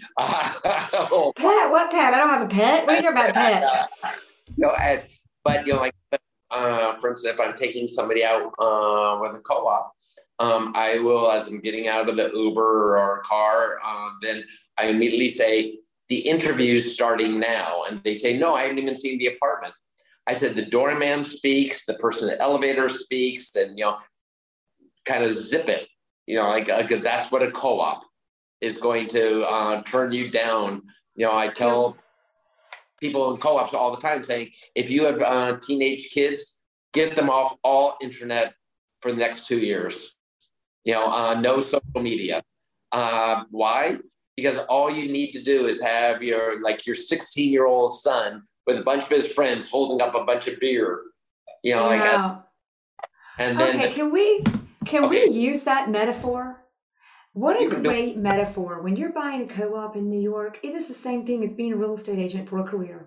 oh. Pet? What pet? I don't have a pet. What are you talking about, pet? No, and, but you know, like uh, for instance, if I'm taking somebody out uh, with a co-op, um, I will, as I'm getting out of the Uber or car, uh, then I immediately say the interview's starting now, and they say, no, I haven't even seen the apartment. I said, the doorman speaks, the person in the elevator speaks, and, you know, kind of zip it, you know, like, because uh, that's what a co-op is going to uh, turn you down. You know, I tell people in co-ops all the time saying, if you have uh, teenage kids, get them off all internet for the next two years. You know, uh, no social media. Uh, why? Because all you need to do is have your, like your sixteen year old son with a bunch of his friends holding up a bunch of beer, you know, wow. like, and then, okay, the, can we, can okay. we use that metaphor? What a great do- metaphor. When you're buying a co-op in New York, it is the same thing as being a real estate agent for a career.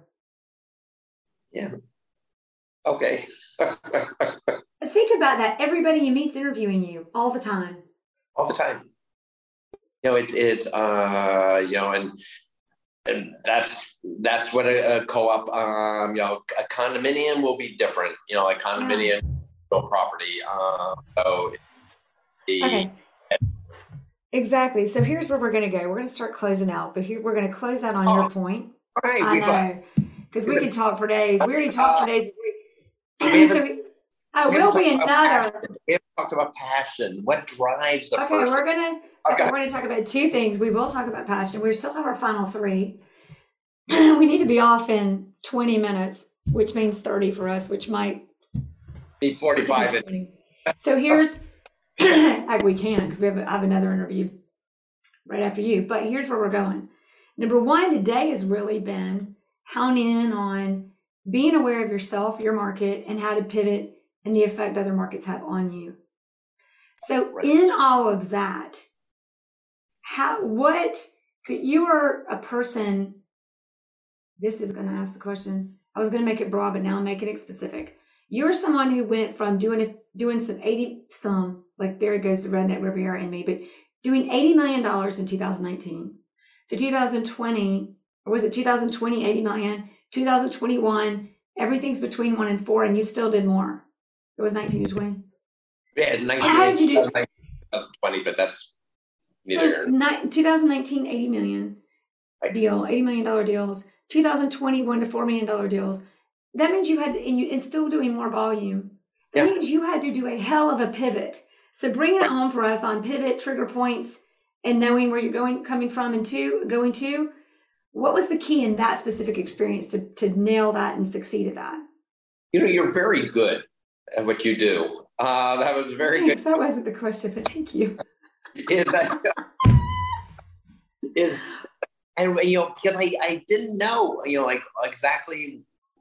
Yeah. Okay. Think about that. Everybody you meet's interviewing you all the time. All the time. You know, it, it's, uh, you know, and and that's that's what a, a co-op, um, you know, a condominium will be different. You know, a condominium yeah. property. Um, so, the, okay. Exactly. So here's where we're going to go. We're going to start closing out, but here we're going to close out on oh, your point. Right, I know, because we can talk for days. We already talked for days. so we, I will be another. We haven't talked about passion. What drives the okay, person? We're gonna. Okay, okay, we're going to talk about two things. We will talk about passion. We still have our final three. We need to be off in twenty minutes, which means thirty for us, which might be forty-five. So here's. we can because we have, I have another interview right after you. But here's where we're going. Number one today has really been honing in on being aware of yourself, your market, and how to pivot and the effect other markets have on you. So right. in all of that, how what you are a person. This is going to ask the question. I was going to make it broad, but now I'm making it specific. You're someone who went from doing a, doing some eighty some. Like there goes the redneck Riviera in me, but doing eighty million dollars in two thousand nineteen to two thousand twenty, or was it two thousand twenty, eighty million, two thousand twenty-one, everything's between one and four, and you still did more. It was nineteen to twenty. Yeah, nineteen, how did you do? twenty twenty, but that's neither. So, ni- twenty nineteen, eighty million deal, eighty million dollars deals, two thousand twenty, one to four million dollars deals. That means you had, and, you, and still doing more volume. That yeah. means you had to do a hell of a pivot. So bringing it home for us on pivot, trigger points, and knowing where you're going, coming from and to, going to, what was the key in that specific experience to, to nail that and succeed at that? You know, you're very good at what you do. Uh, that was very Thanks. good. That wasn't the question, but thank you. Is that, is, and, you know, because I, I didn't know, you know, like exactly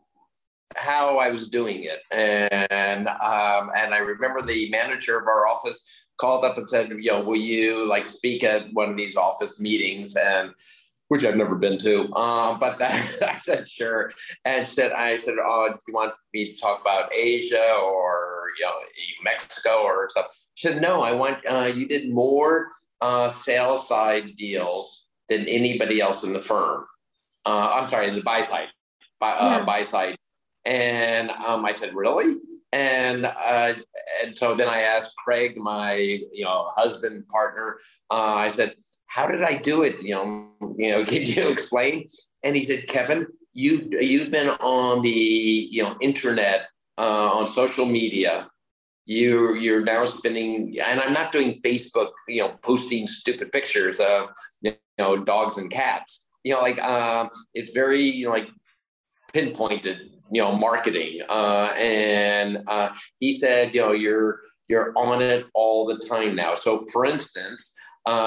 how I was doing it. And um, and I remember the manager of our office called up and said, you know, will you like speak at one of these office meetings? And which I've never been to. Um, but that, I said, sure. And said, I said, oh, do you want me to talk about Asia or, you know, Mexico or something? She said, no, I want, uh, you did more uh, sales side deals than anybody else in the firm. Uh, I'm sorry, in the buy side, buy, uh, yeah. buy side. And um, I said, really? And uh, and so then I asked Craig, my you know husband partner. Uh, I said, how did I do it? You know, you know, can you explain? And he said, Kevin, you you've been on the you know internet, uh, on social media. You you're now spending, and I'm not doing Facebook, you know, posting stupid pictures of you know dogs and cats. You know, like um, it's very you know like pinpointed. You know, marketing. Uh, and uh, he said, you know, you're you're on it all the time now. So, for instance,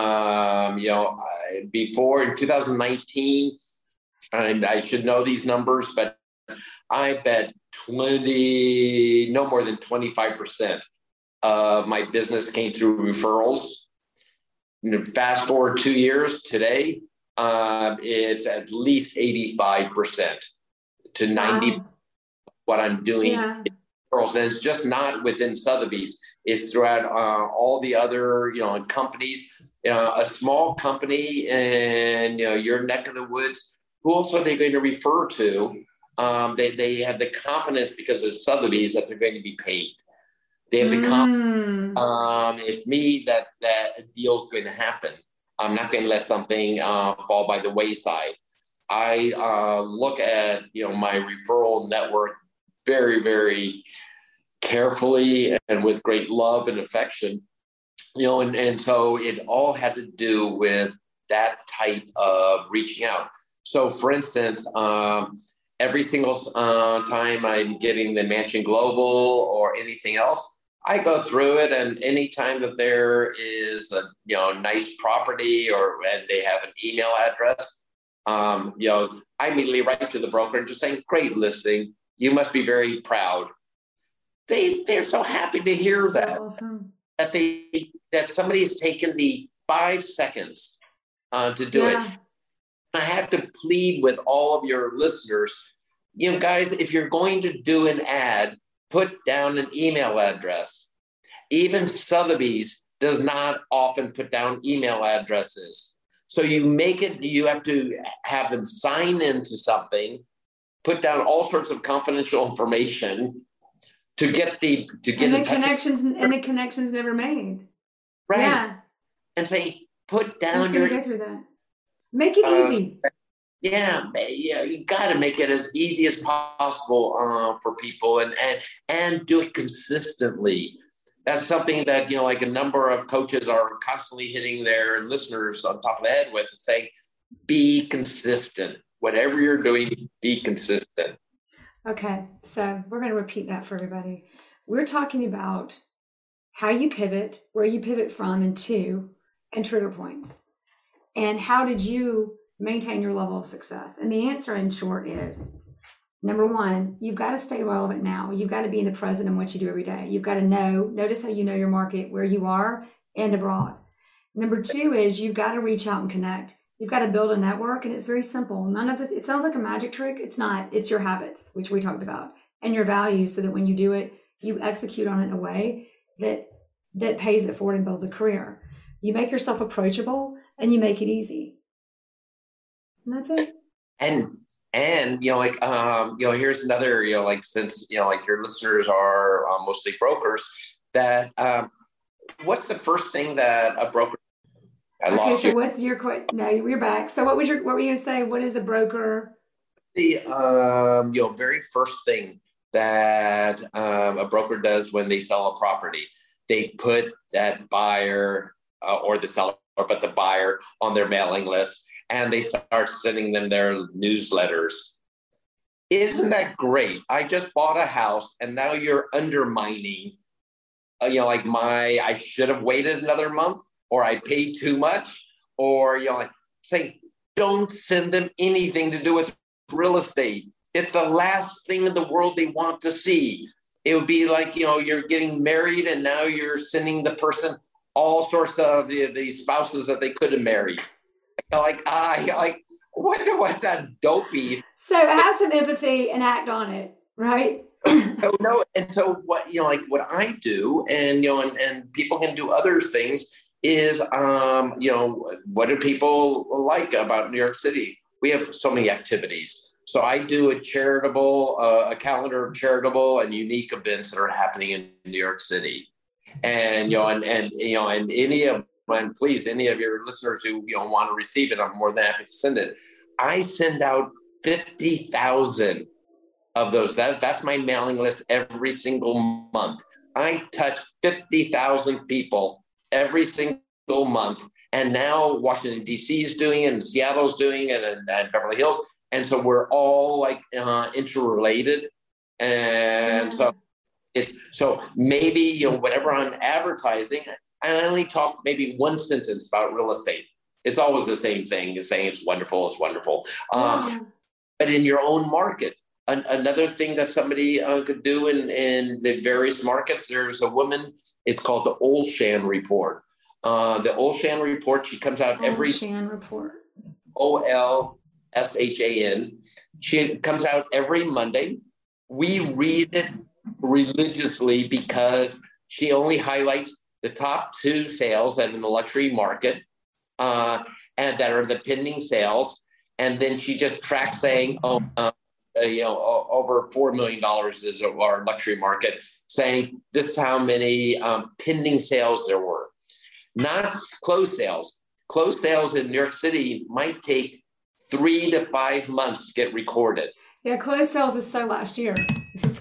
um, you know, I, before in two thousand nineteen, and I should know these numbers, but I bet twenty, no more than twenty-five percent of my business came through referrals. And fast forward two years today, um, it's at least eighty-five percent. To ninety wow. What I'm doing, yeah. And it's just not within Sotheby's. It's throughout uh, all the other, you know, companies. Uh, a small company in you know your neck of the woods. Who else are they going to refer to? Um, they they have the confidence because of Sotheby's that they're going to be paid. They have the mm. confidence. Um, it's me that that deal's going to happen. I'm not going to let something uh, fall by the wayside. I uh, look at, you know, my referral network very, very carefully and with great love and affection, you know, and, and so it all had to do with that type of reaching out. So for instance, um, every single uh, time I'm getting the Mansion Global or anything else, I go through it, and anytime that there is a you know nice property or and they have an email address, um, you know, I immediately write to the broker and just saying, "Great listing. You must be very proud." They they're so happy to hear That's that so awesome. that they that somebody has taken the five seconds uh, to do Yeah. it. I have to plead with all of your listeners, you know, guys, if you're going to do an ad, put down an email address. Even Sotheby's does not often put down email addresses. So you make it, you have to have them sign into something, put down all sorts of confidential information to get the, to get And the in touch connections, with, and the connections never made. right. Yeah. And say, put I'm down just your, gonna go through that. Make it uh, easy. Yeah, yeah, you got to make it as easy as possible uh, for people, and and and do it consistently. That's something that you know, like a number of coaches are constantly hitting their listeners on top of the head with, saying, "Be consistent. Whatever you're doing, be consistent." Okay, so we're going to repeat that for everybody. We're talking about how you pivot, where you pivot from and to, and trigger points. And how did you maintain your level of success? And the answer in short is, number one, you've got to stay relevant now. You've got to be in the present in what you do every day. You've got to know, notice how you know your market, where you are and abroad. Number two is you've got to reach out and connect. You've got to build a network, and it's very simple. None of this, it sounds like a magic trick. It's not. It's your habits, which we talked about, and your values, so that when you do it, you execute on it in a way that that pays it forward and builds a career. You make yourself approachable, and you make it easy. And that's it. And and you know, like um, you know, here's another, you know, like since you know, like your listeners are uh, mostly brokers, that um, what's the first thing that a broker? I okay, lost so you. what's your question? No, you're back. So what was your, what were you going to say? What is a broker? The um, you know, very first thing that um, a broker does when they sell a property, they put that buyer uh, or the seller, but the buyer on their mailing list, and they start sending them their newsletters. Isn't that great? I just bought a house, and now you're undermining, uh, you know, like my, I should have waited another month, or I paid too much, or, you know, like saying, don't send them anything to do with real estate. It's the last thing in the world they want to see. It would be like, you know, you're getting married and now you're sending the person all sorts of the, the spouses that they could have married. Like, ah, like, what, what that dopey. So have some empathy and act on it, right? Oh, no. And so what, you know, like what I do, and, you know, and, and people can do other things, is, um, you know, what do people like about New York City? We have so many activities. So I do a charitable, uh, a calendar of charitable and unique events that are happening in New York City. And, you know, and, and, you know, and any of, and please, any of your listeners who, you know, want to receive it, I'm more than happy to send it. I send out fifty thousand of those. That, that's my mailing list every single month. I touch fifty thousand people every single month. And now Washington, D C is doing it, and Seattle's doing it, and, and Beverly Hills. And so we're all like uh, interrelated. And so it's, so maybe, you know, whatever I'm advertising, I only talk maybe one sentence about real estate. It's always the same thing, is saying it's wonderful, it's wonderful. Um, yeah. But in your own market, an, another thing that somebody uh, could do in, in the various markets, there's a woman, it's called the Olshan Report. Uh, the Olshan Report, she comes out every... Olshan Report. O L S H A N. She comes out every Monday. We read it religiously because she only highlights the top two sales that are in the luxury market uh, and that are the pending sales. And then she just tracks saying, oh, uh, uh, you know, over four million dollars is our luxury market, saying this is how many um, pending sales there were. Not closed sales. Closed sales in New York City might take three to five months to get recorded. Yeah, closed sales is so last year. It's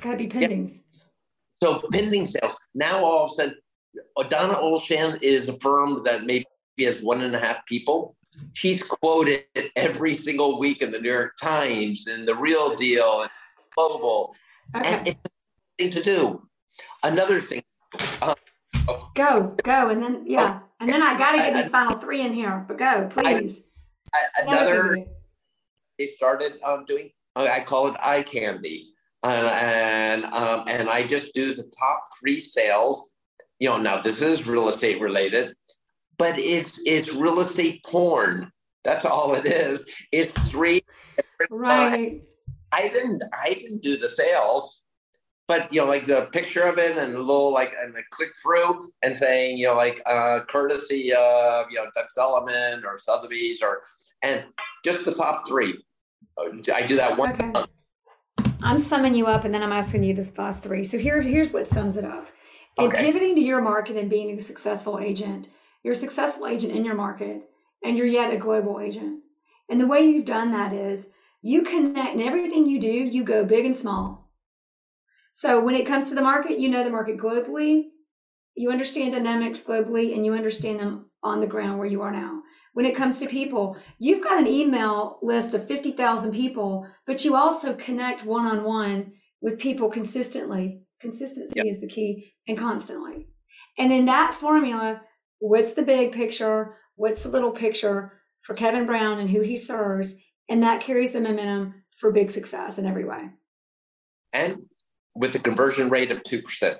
got to be pendings. Yeah. So pending sales. Now all of a sudden, Donna Olshan is a firm that maybe has one and a half people. She's quoted every single week in the New York Times and the Real Deal and Global. Okay. And it's a thing to do. Another thing. Um, oh, go, go. And then, yeah. Oh, and then I got to get I, these I, final three in here, but go, please. I, I, another, they started um, doing, I call it eye candy. Uh, and um, and I just do the top three sales. You know, now this is real estate related, but it's it's real estate porn. That's all it is. It's three. Right. I, I didn't I didn't do the sales, but you know, like the picture of it and a little like and a click through and saying, you know, like uh, courtesy of you know Doug Sullivan or Sotheby's or and just the top three. I do that one. Okay. I'm summing you up and then I'm asking you the last three. So here, here's what sums it up. In okay. pivoting to your market and being a successful agent, you're a successful agent in your market and you're yet a global agent. And the way you've done that is you connect and everything you do, you go big and small. So when it comes to the market, you know the market globally, you understand dynamics globally, and you understand them on the ground where you are now. When it comes to people, you've got an email list of fifty thousand people, but you also connect one-on-one with people consistently. Consistency yep. is the key, and constantly. And in that formula, what's the big picture? What's the little picture for Kevin Brown and who he serves? And that carries the momentum for big success in every way. And with a conversion rate of two percent.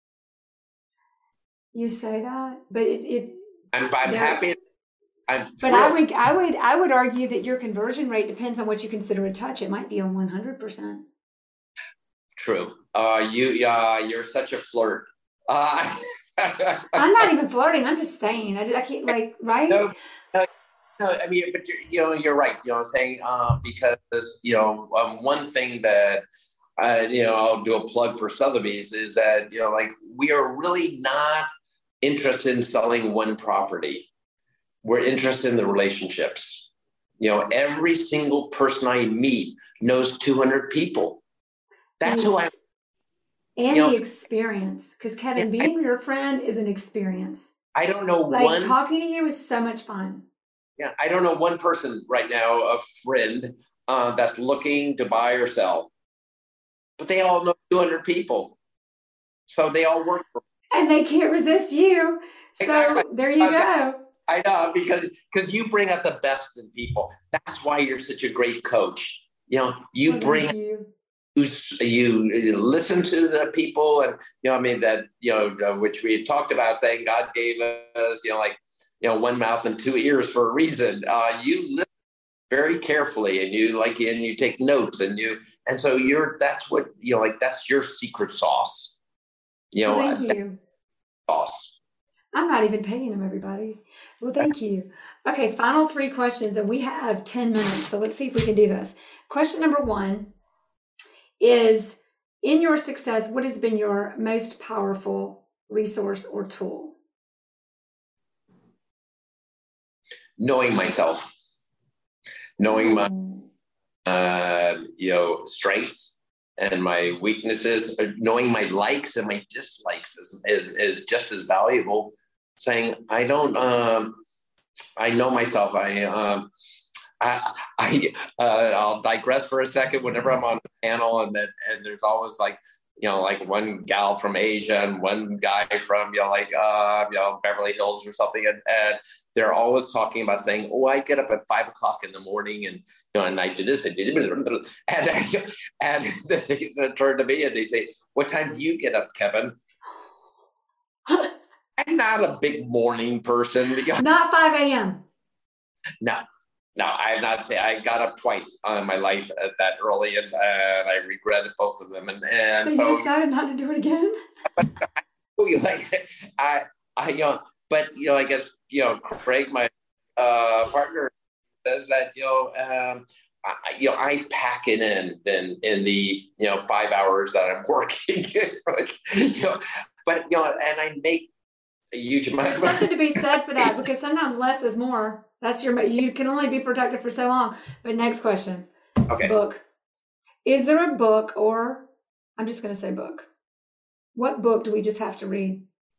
You say that, but it... it I'm, I'm happy... I'm but I would, I would, I would argue that your conversion rate depends on what you consider a touch. It might be on one hundred percent. True. Uh, you, uh, you're such a flirt. Uh, I'm not even flirting. I'm just saying. I, just, I can't like, right? No, no, no. I mean, but you're, you know, you're right. You know, what I'm saying um, because you know, um, one thing that uh, you know, I'll do a plug for Sotheby's is that you know, like we are really not interested in selling one property. We're interested in the relationships. You know, every single person I meet knows two hundred people. That's who I. And the experience, because Kevin, being your friend is an experience. I don't know like one. Talking to you is so much fun. Yeah, I don't know one person right now, a friend uh, that's looking to buy or sell, but they all know two hundred people, so they all work for. And they can't resist you. So exactly. There you okay. go. I know, because because you bring out the best in people. That's why you're such a great coach. You know, you oh, bring you. you you listen to the people, and you know, I mean that you know, which we had talked about, saying God gave us, you know, like you know, one mouth and two ears for a reason. Uh, you listen very carefully, and you like, and you take notes, and you, and so you're. That's what you know, like that's your secret sauce. You know, well, thank you. Sauce. I'm not even paying them, everybody. Well, thank you. Okay, final three questions, and we have ten minutes, so let's see if we can do this. Question number one is, in your success, what has been your most powerful resource or tool? Knowing myself, knowing my, uh, you know, strengths and my weaknesses, knowing my likes and my dislikes is is, is just as valuable. Saying I don't, um, I know myself. I, um, I, I, uh, I'll digress for a second. Whenever I'm on a panel, and that, and there's always like, you know, like one gal from Asia and one guy from, you know, like, uh, you know, Beverly Hills or something, and, and they're always talking about saying, "Oh, I get up at five o'clock in the morning, and you know, and I do this, and and and then they turn to me and they say, "What time do you get up, Kevin?" I'm not a big morning person. Not five a.m. No, no, I'm not saying. I got up twice in my life at that early, and, and I regretted both of them. And, and so, so you decided not to do it again. like, I, I, you know, but you know, I guess you know, Craig, my uh, partner, says that you know, um, I, you know, I pack it in then in the you know five hours that I'm working. you know, but you know, and I make. Huge amount. There's something to be said for that, because sometimes less is more. That's your, you can only be productive for so long. But next question. Okay. Book. Is there a book or I'm just going to say book. What book do we just have to read?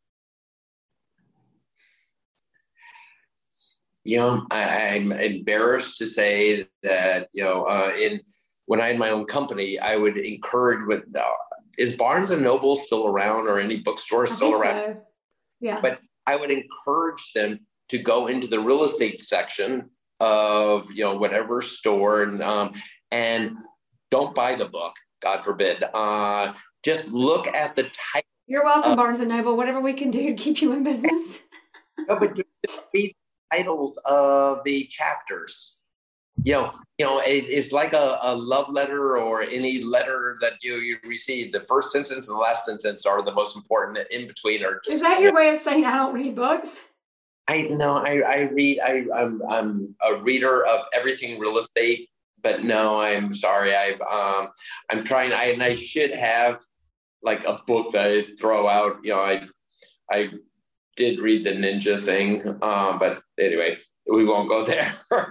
You know, I, I'm embarrassed to say that, you know, uh, in when I had my own company, I would encourage with, uh, is Barnes and Noble still around or any bookstore still around? So. Yeah. But I would encourage them to go into the real estate section of, you know, whatever store and, um, and don't buy the book, God forbid. Uh, just look at the title. You're welcome, uh, Barnes and Noble, whatever we can do to keep you in business. No, but just read the titles of the chapters. You know, you know, it, it's like a, a love letter or any letter that you, you receive. The first sentence and the last sentence are the most important. In between are just. Is that your you know, way of saying I don't read books? I no, I, I read. I, I'm I'm a reader of everything real estate. But no, I'm sorry. I um I'm trying. I and I should have like a book that I throw out. You know, I I did read the Ninja thing. Um, but anyway, we won't go there.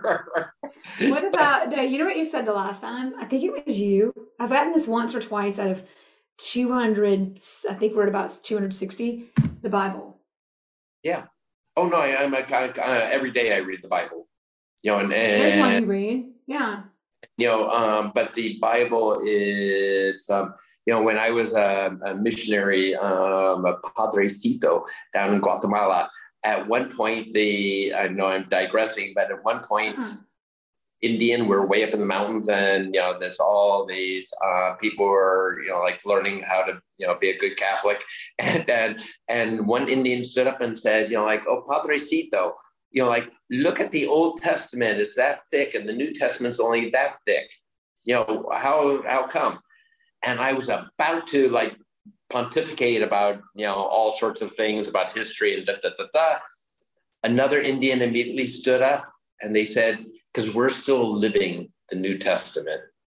What about, no, you know what you said the last time? I think it was you. I've gotten this once or twice out of two hundred, I think we're at about two hundred sixty, the Bible. Yeah. Oh, no, I, I'm a, uh, every day I read the Bible. You know, and, and there's one you read. Yeah. You know, um, but the Bible is, um, you know, when I was a, a missionary, um, a Padrecito down in Guatemala, at one point, the, I know I'm digressing, but at one point, uh-huh. Indian, we're way up in the mountains and, you know, there's all these uh, people who are, you know, like learning how to, you know, be a good Catholic. And, and, and one Indian stood up and said, you know, like, oh, Padrecito, you know, like, look at the Old Testament, it's that thick and the New Testament's only that thick. You know, how, how come? And I was about to like pontificate about, you know, all sorts of things about history and da, da, da, da. Another Indian immediately stood up and they said, because we're still living the New Testament.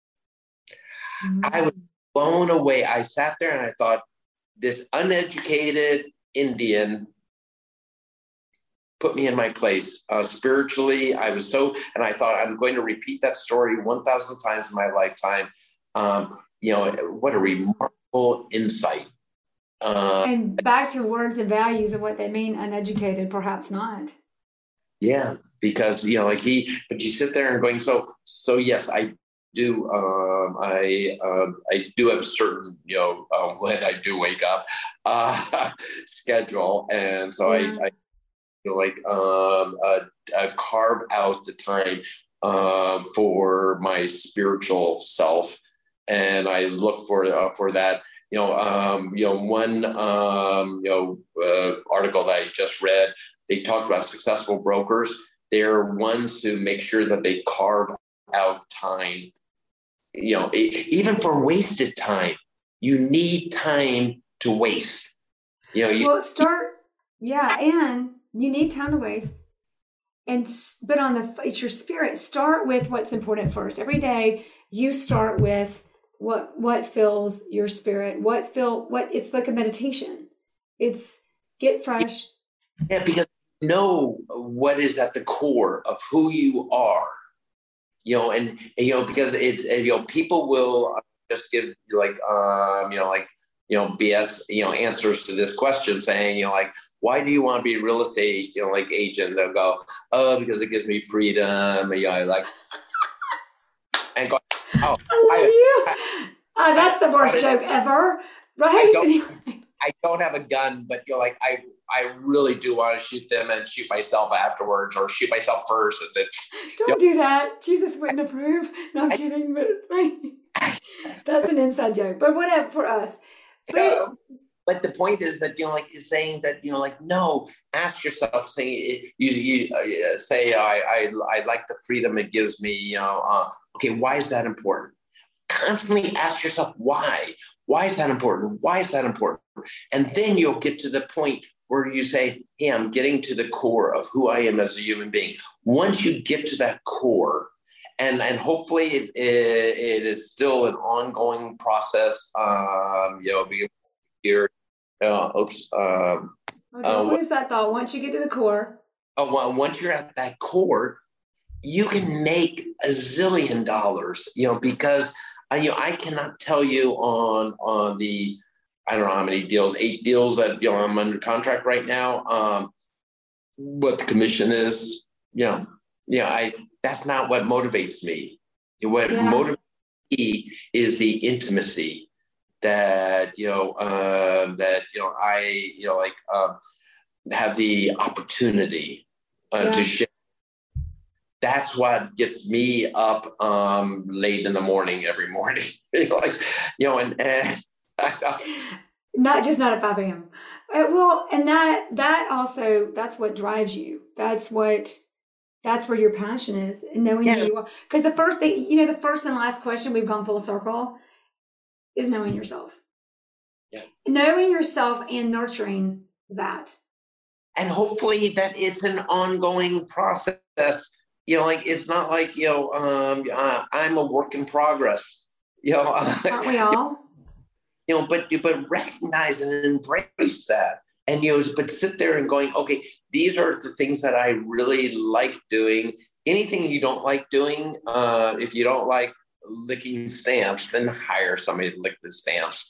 Mm-hmm. I was blown away. I sat there and I thought, this uneducated Indian put me in my place. Uh, spiritually, I was so, and I thought, I'm going to repeat that story one thousand times in my lifetime. Um, you know, what a remarkable insight. Uh, and back to words and values and what they mean, uneducated, perhaps not. Yeah, because, you know, like he, but you sit there and going, so, so yes, I do, um, I, um, I do have certain, you know, uh, when I do wake up, uh, schedule. And so yeah. I, I, you know, like, um, uh, uh, carve out the time, uh, for my spiritual self. And I look for, uh, for that, you know, um, you know, one, um, you know, uh, article that I just read, they talked about successful brokers. They're ones who make sure that they carve out time, you know, even for wasted time. You need time to waste. You know, you well, start, yeah, and you need time to waste. And but on the it's your spirit. Start with what's important first. Every day, you start with what what fills your spirit. What fill what it's like a meditation. It's get fresh. Yeah, because know what is at the core of who you are, you know, and, and you know, because it's, you know, people will just give like, um, you know, like, you know, B S, you know, answers to this question saying, you know, like, why do you want to be a real estate, you know, like agent? They'll go, oh, because it gives me freedom. You know, like, and go, oh, I love I, you. I, uh, that's I, the worst I, joke ever, right? I don't, I don't have a gun, but you're like, I, I really do want to shoot them and shoot myself afterwards, or shoot myself first. And then, don't you know, do that. Jesus wouldn't approve. No, I'm kidding, but right. That's an inside joke. But whatever for us. But, uh, but the point is that, you know, like is saying that, you know, like, no, ask yourself, say, you, you uh, say, I, I, I like the freedom it gives me, you know, uh, okay, why is that important? Constantly ask yourself, why? Why is that important? Why is that important? And then you'll get to the point where you say, hey, I'm getting to the core of who I am as a human being. Once you get to that core, and, and hopefully it, it, it is still an ongoing process, um, you know, here, uh, oops. Um, okay, uh, what is that thought? Once you get to the core. Oh, well, once you're at that core, you can make a zillion dollars, you know, because I, you know, I cannot tell you on on the, I don't know how many deals, eight deals that, you know, I'm under contract right now, um, what the commission is. You know, yeah, I, that's not what motivates me. What Yeah. motivates me is the intimacy that, you know, uh, that, you know, I, you know, like, um, have the opportunity uh, Yeah. to share. That's what gets me up um, late in the morning every morning. you know, like, you know, and, and not just not at five a.m. Uh, well, and that that also that's what drives you. That's what that's where your passion is, and knowing yeah. who you are. Because the first thing, you know, the first and last question, we've gone full circle, is knowing yourself. Yeah. Knowing yourself and nurturing that. And hopefully that it's an ongoing process. You know, like, it's not like, you know, um, uh, I'm a work in progress, you know. Aren't we all? You know, but, but recognize and embrace that. And, you know, but sit there and going, okay, these are the things that I really like doing. Anything you don't like doing, uh, if you don't like licking stamps, then hire somebody to lick the stamps.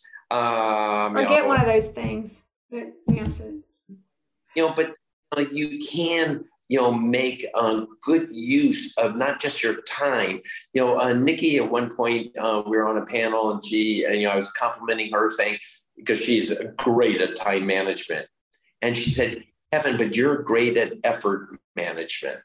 Um, or you get know, one of those things that you have to. You know, but uh, you can, you know, make uh, good use of not just your time. You know, uh, Nikki, at one point, uh, we were on a panel, and she, and, you know, I was complimenting her, saying, because she's great at time management. And she said, Kevin, but you're great at effort management.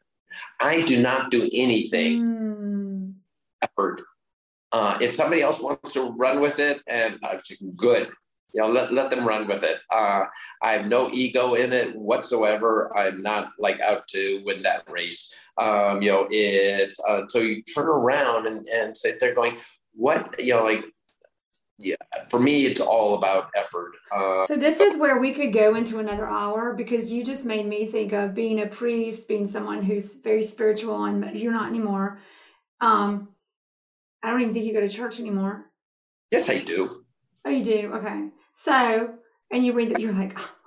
I do not do anything Mm. effort. Uh, if somebody else wants to run with it, and I'm good, you know, let, let them run with it. Uh, I have no ego in it whatsoever. I'm not like out to win that race. Um, you know, it's uh, so you turn around and, and sit there going, what, you know, like, yeah, for me, it's all about effort. Uh, so this is where we could go into another hour, because you just made me think of being a priest, being someone who's very spiritual, and you're not anymore. Um, I don't even think you go to church anymore. yes, I do. Oh, you do? Okay. So, and you read that, you're like, oh,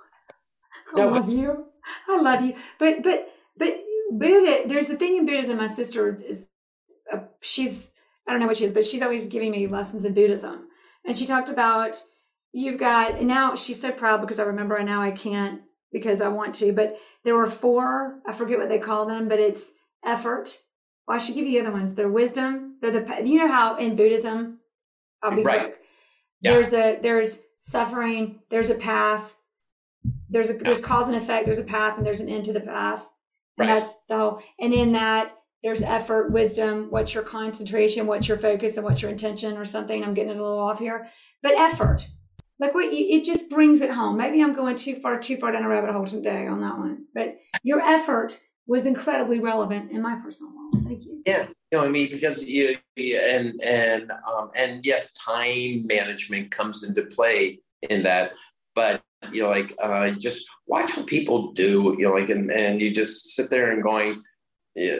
I No, love but- you. I love you. But, but, but Buddha, there's a thing in Buddhism. My sister is, a, she's, I don't know what she is, but she's always giving me lessons in Buddhism. And she talked about, you've got, and now she's so proud, because I remember now I can't because I want to, but there were four, I forget what they call them, but it's effort. Well, I should give you the other ones. They're wisdom. They're the, you know how in Buddhism, I'll be Right. quick. Yeah. There's a, there's suffering, there's a path, there's a, there's cause and effect, there's a path, and there's an end to the path. And Right. that's the whole, and in that, there's effort, wisdom, what's your concentration, what's your focus, and what's your intention, or something. I'm getting it a little off here, but effort, like what you, it just brings it home. Maybe I'm going too far, too far down a rabbit hole today on that one, but your effort was incredibly relevant in my personal life. Thank you. Yeah, you know, I mean, because you, you and and um, and yes, time management comes into play in that, but you know, like uh, just watch what people do. You know, like and and you just sit there and going, yeah,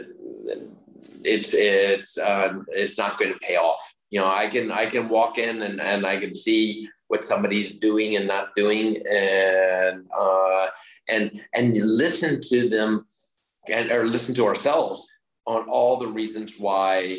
it's it's uh, it's not going to pay off. You know, I can I can walk in and, and I can see what somebody's doing and not doing, and uh, and and listen to them, and or listen to ourselves on all the reasons why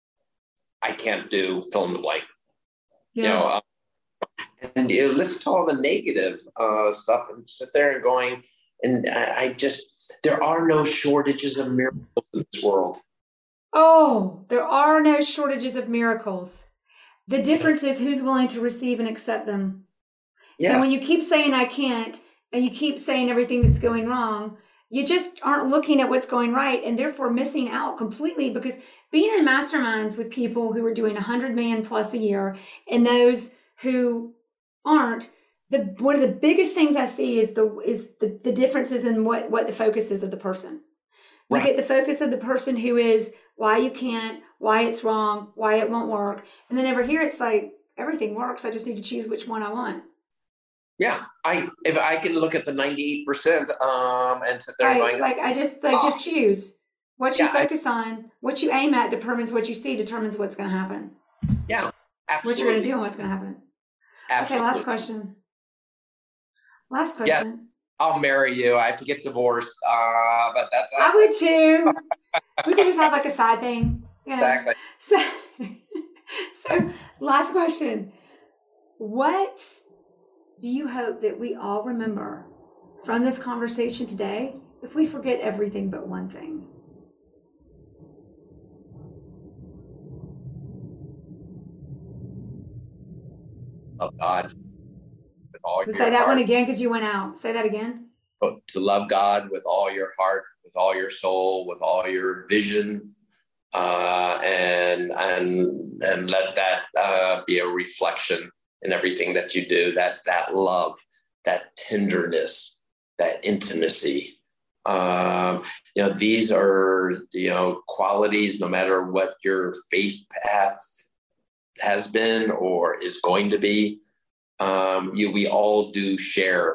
I can't do fill in the blank. Yeah. You know, uh, and you listen to all the negative uh, stuff and sit there and going, and I, I just, there are no shortages of miracles in this world. Oh, there are no shortages of miracles. The difference is who's willing to receive and accept them. Yeah. And when you keep saying I can't, and you keep saying everything that's going wrong, you just aren't looking at what's going right, and therefore missing out completely, because being in masterminds with people who are doing one hundred million plus a year and those who aren't, the one of the biggest things I see is the is the, the differences in what, what the focus is of the person. You Right. get the focus of the person who is why you can't, why it's wrong, why it won't work. And then over here, it's like, everything works. I just need to choose which one I want. Yeah, I if I can look at the ninety-eight percent um, and sit there Right, going, like I just like oh, just choose what you yeah, I- focus on, what you aim at determines what you see, determines what's going to happen, yeah, absolutely. what you're going to do, and what's going to happen. Absolutely. Okay, last question. Last question. I'll marry you. I have to get divorced, uh, but that's I would too. We could just have like a side thing. You know? exactly. So, So, last question. What do you hope that we all remember from this conversation today if we forget everything but one thing? Love God with all your Say that heart. one again because you went out. Say that again. To love God with all your heart, with all your soul, with all your vision, uh, and and and let that uh, be a reflection in everything that you do. That that love, that tenderness, that intimacy. Um, you know, these are you know qualities. No matter what your faith path has been or is going to be, um, you we all do share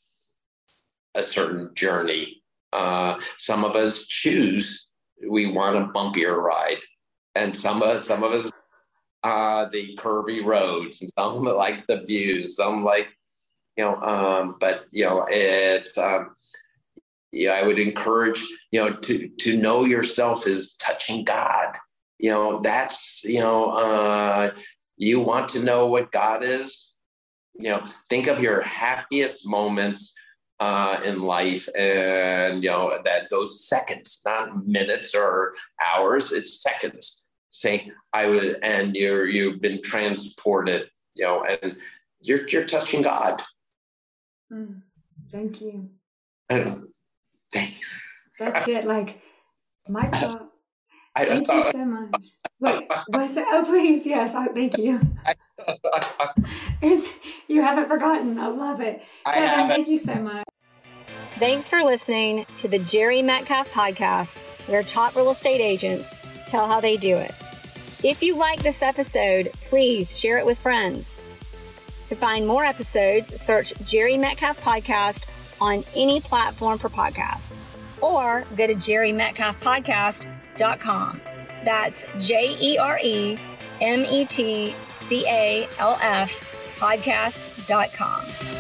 a certain journey. Uh, some of us choose, we want a bumpier ride. And some of some of us, uh, the curvy roads, and some like the views, some like, you know, um, but, you know, it's, um, yeah, I would encourage, you know, to, to know yourself is touching God. You know, that's, you know, uh, you want to know what God is, you know, think of your happiest moments uh, in life, and you know that those seconds, not minutes or hours, it's seconds. Saying I would, and you're you've been transported, you know, and you're you're touching God. Mm, thank you. And, thank you. That's it. Like my job. I, I thank you so much. Wait, what's it? Oh, please, yes. I, thank you. It's, you haven't forgotten. I love it. I Kevin, haven't. thank you so much. Thanks for listening to the Jerry Metcalf podcast, where top real estate agents tell how they do it. If you like this episode, please share it with friends. To find more episodes, search Jerry Metcalf Podcast on any platform for podcasts, or go to jerry metcalf podcast dot com. That's J E R E M E T C A L F podcast dot com.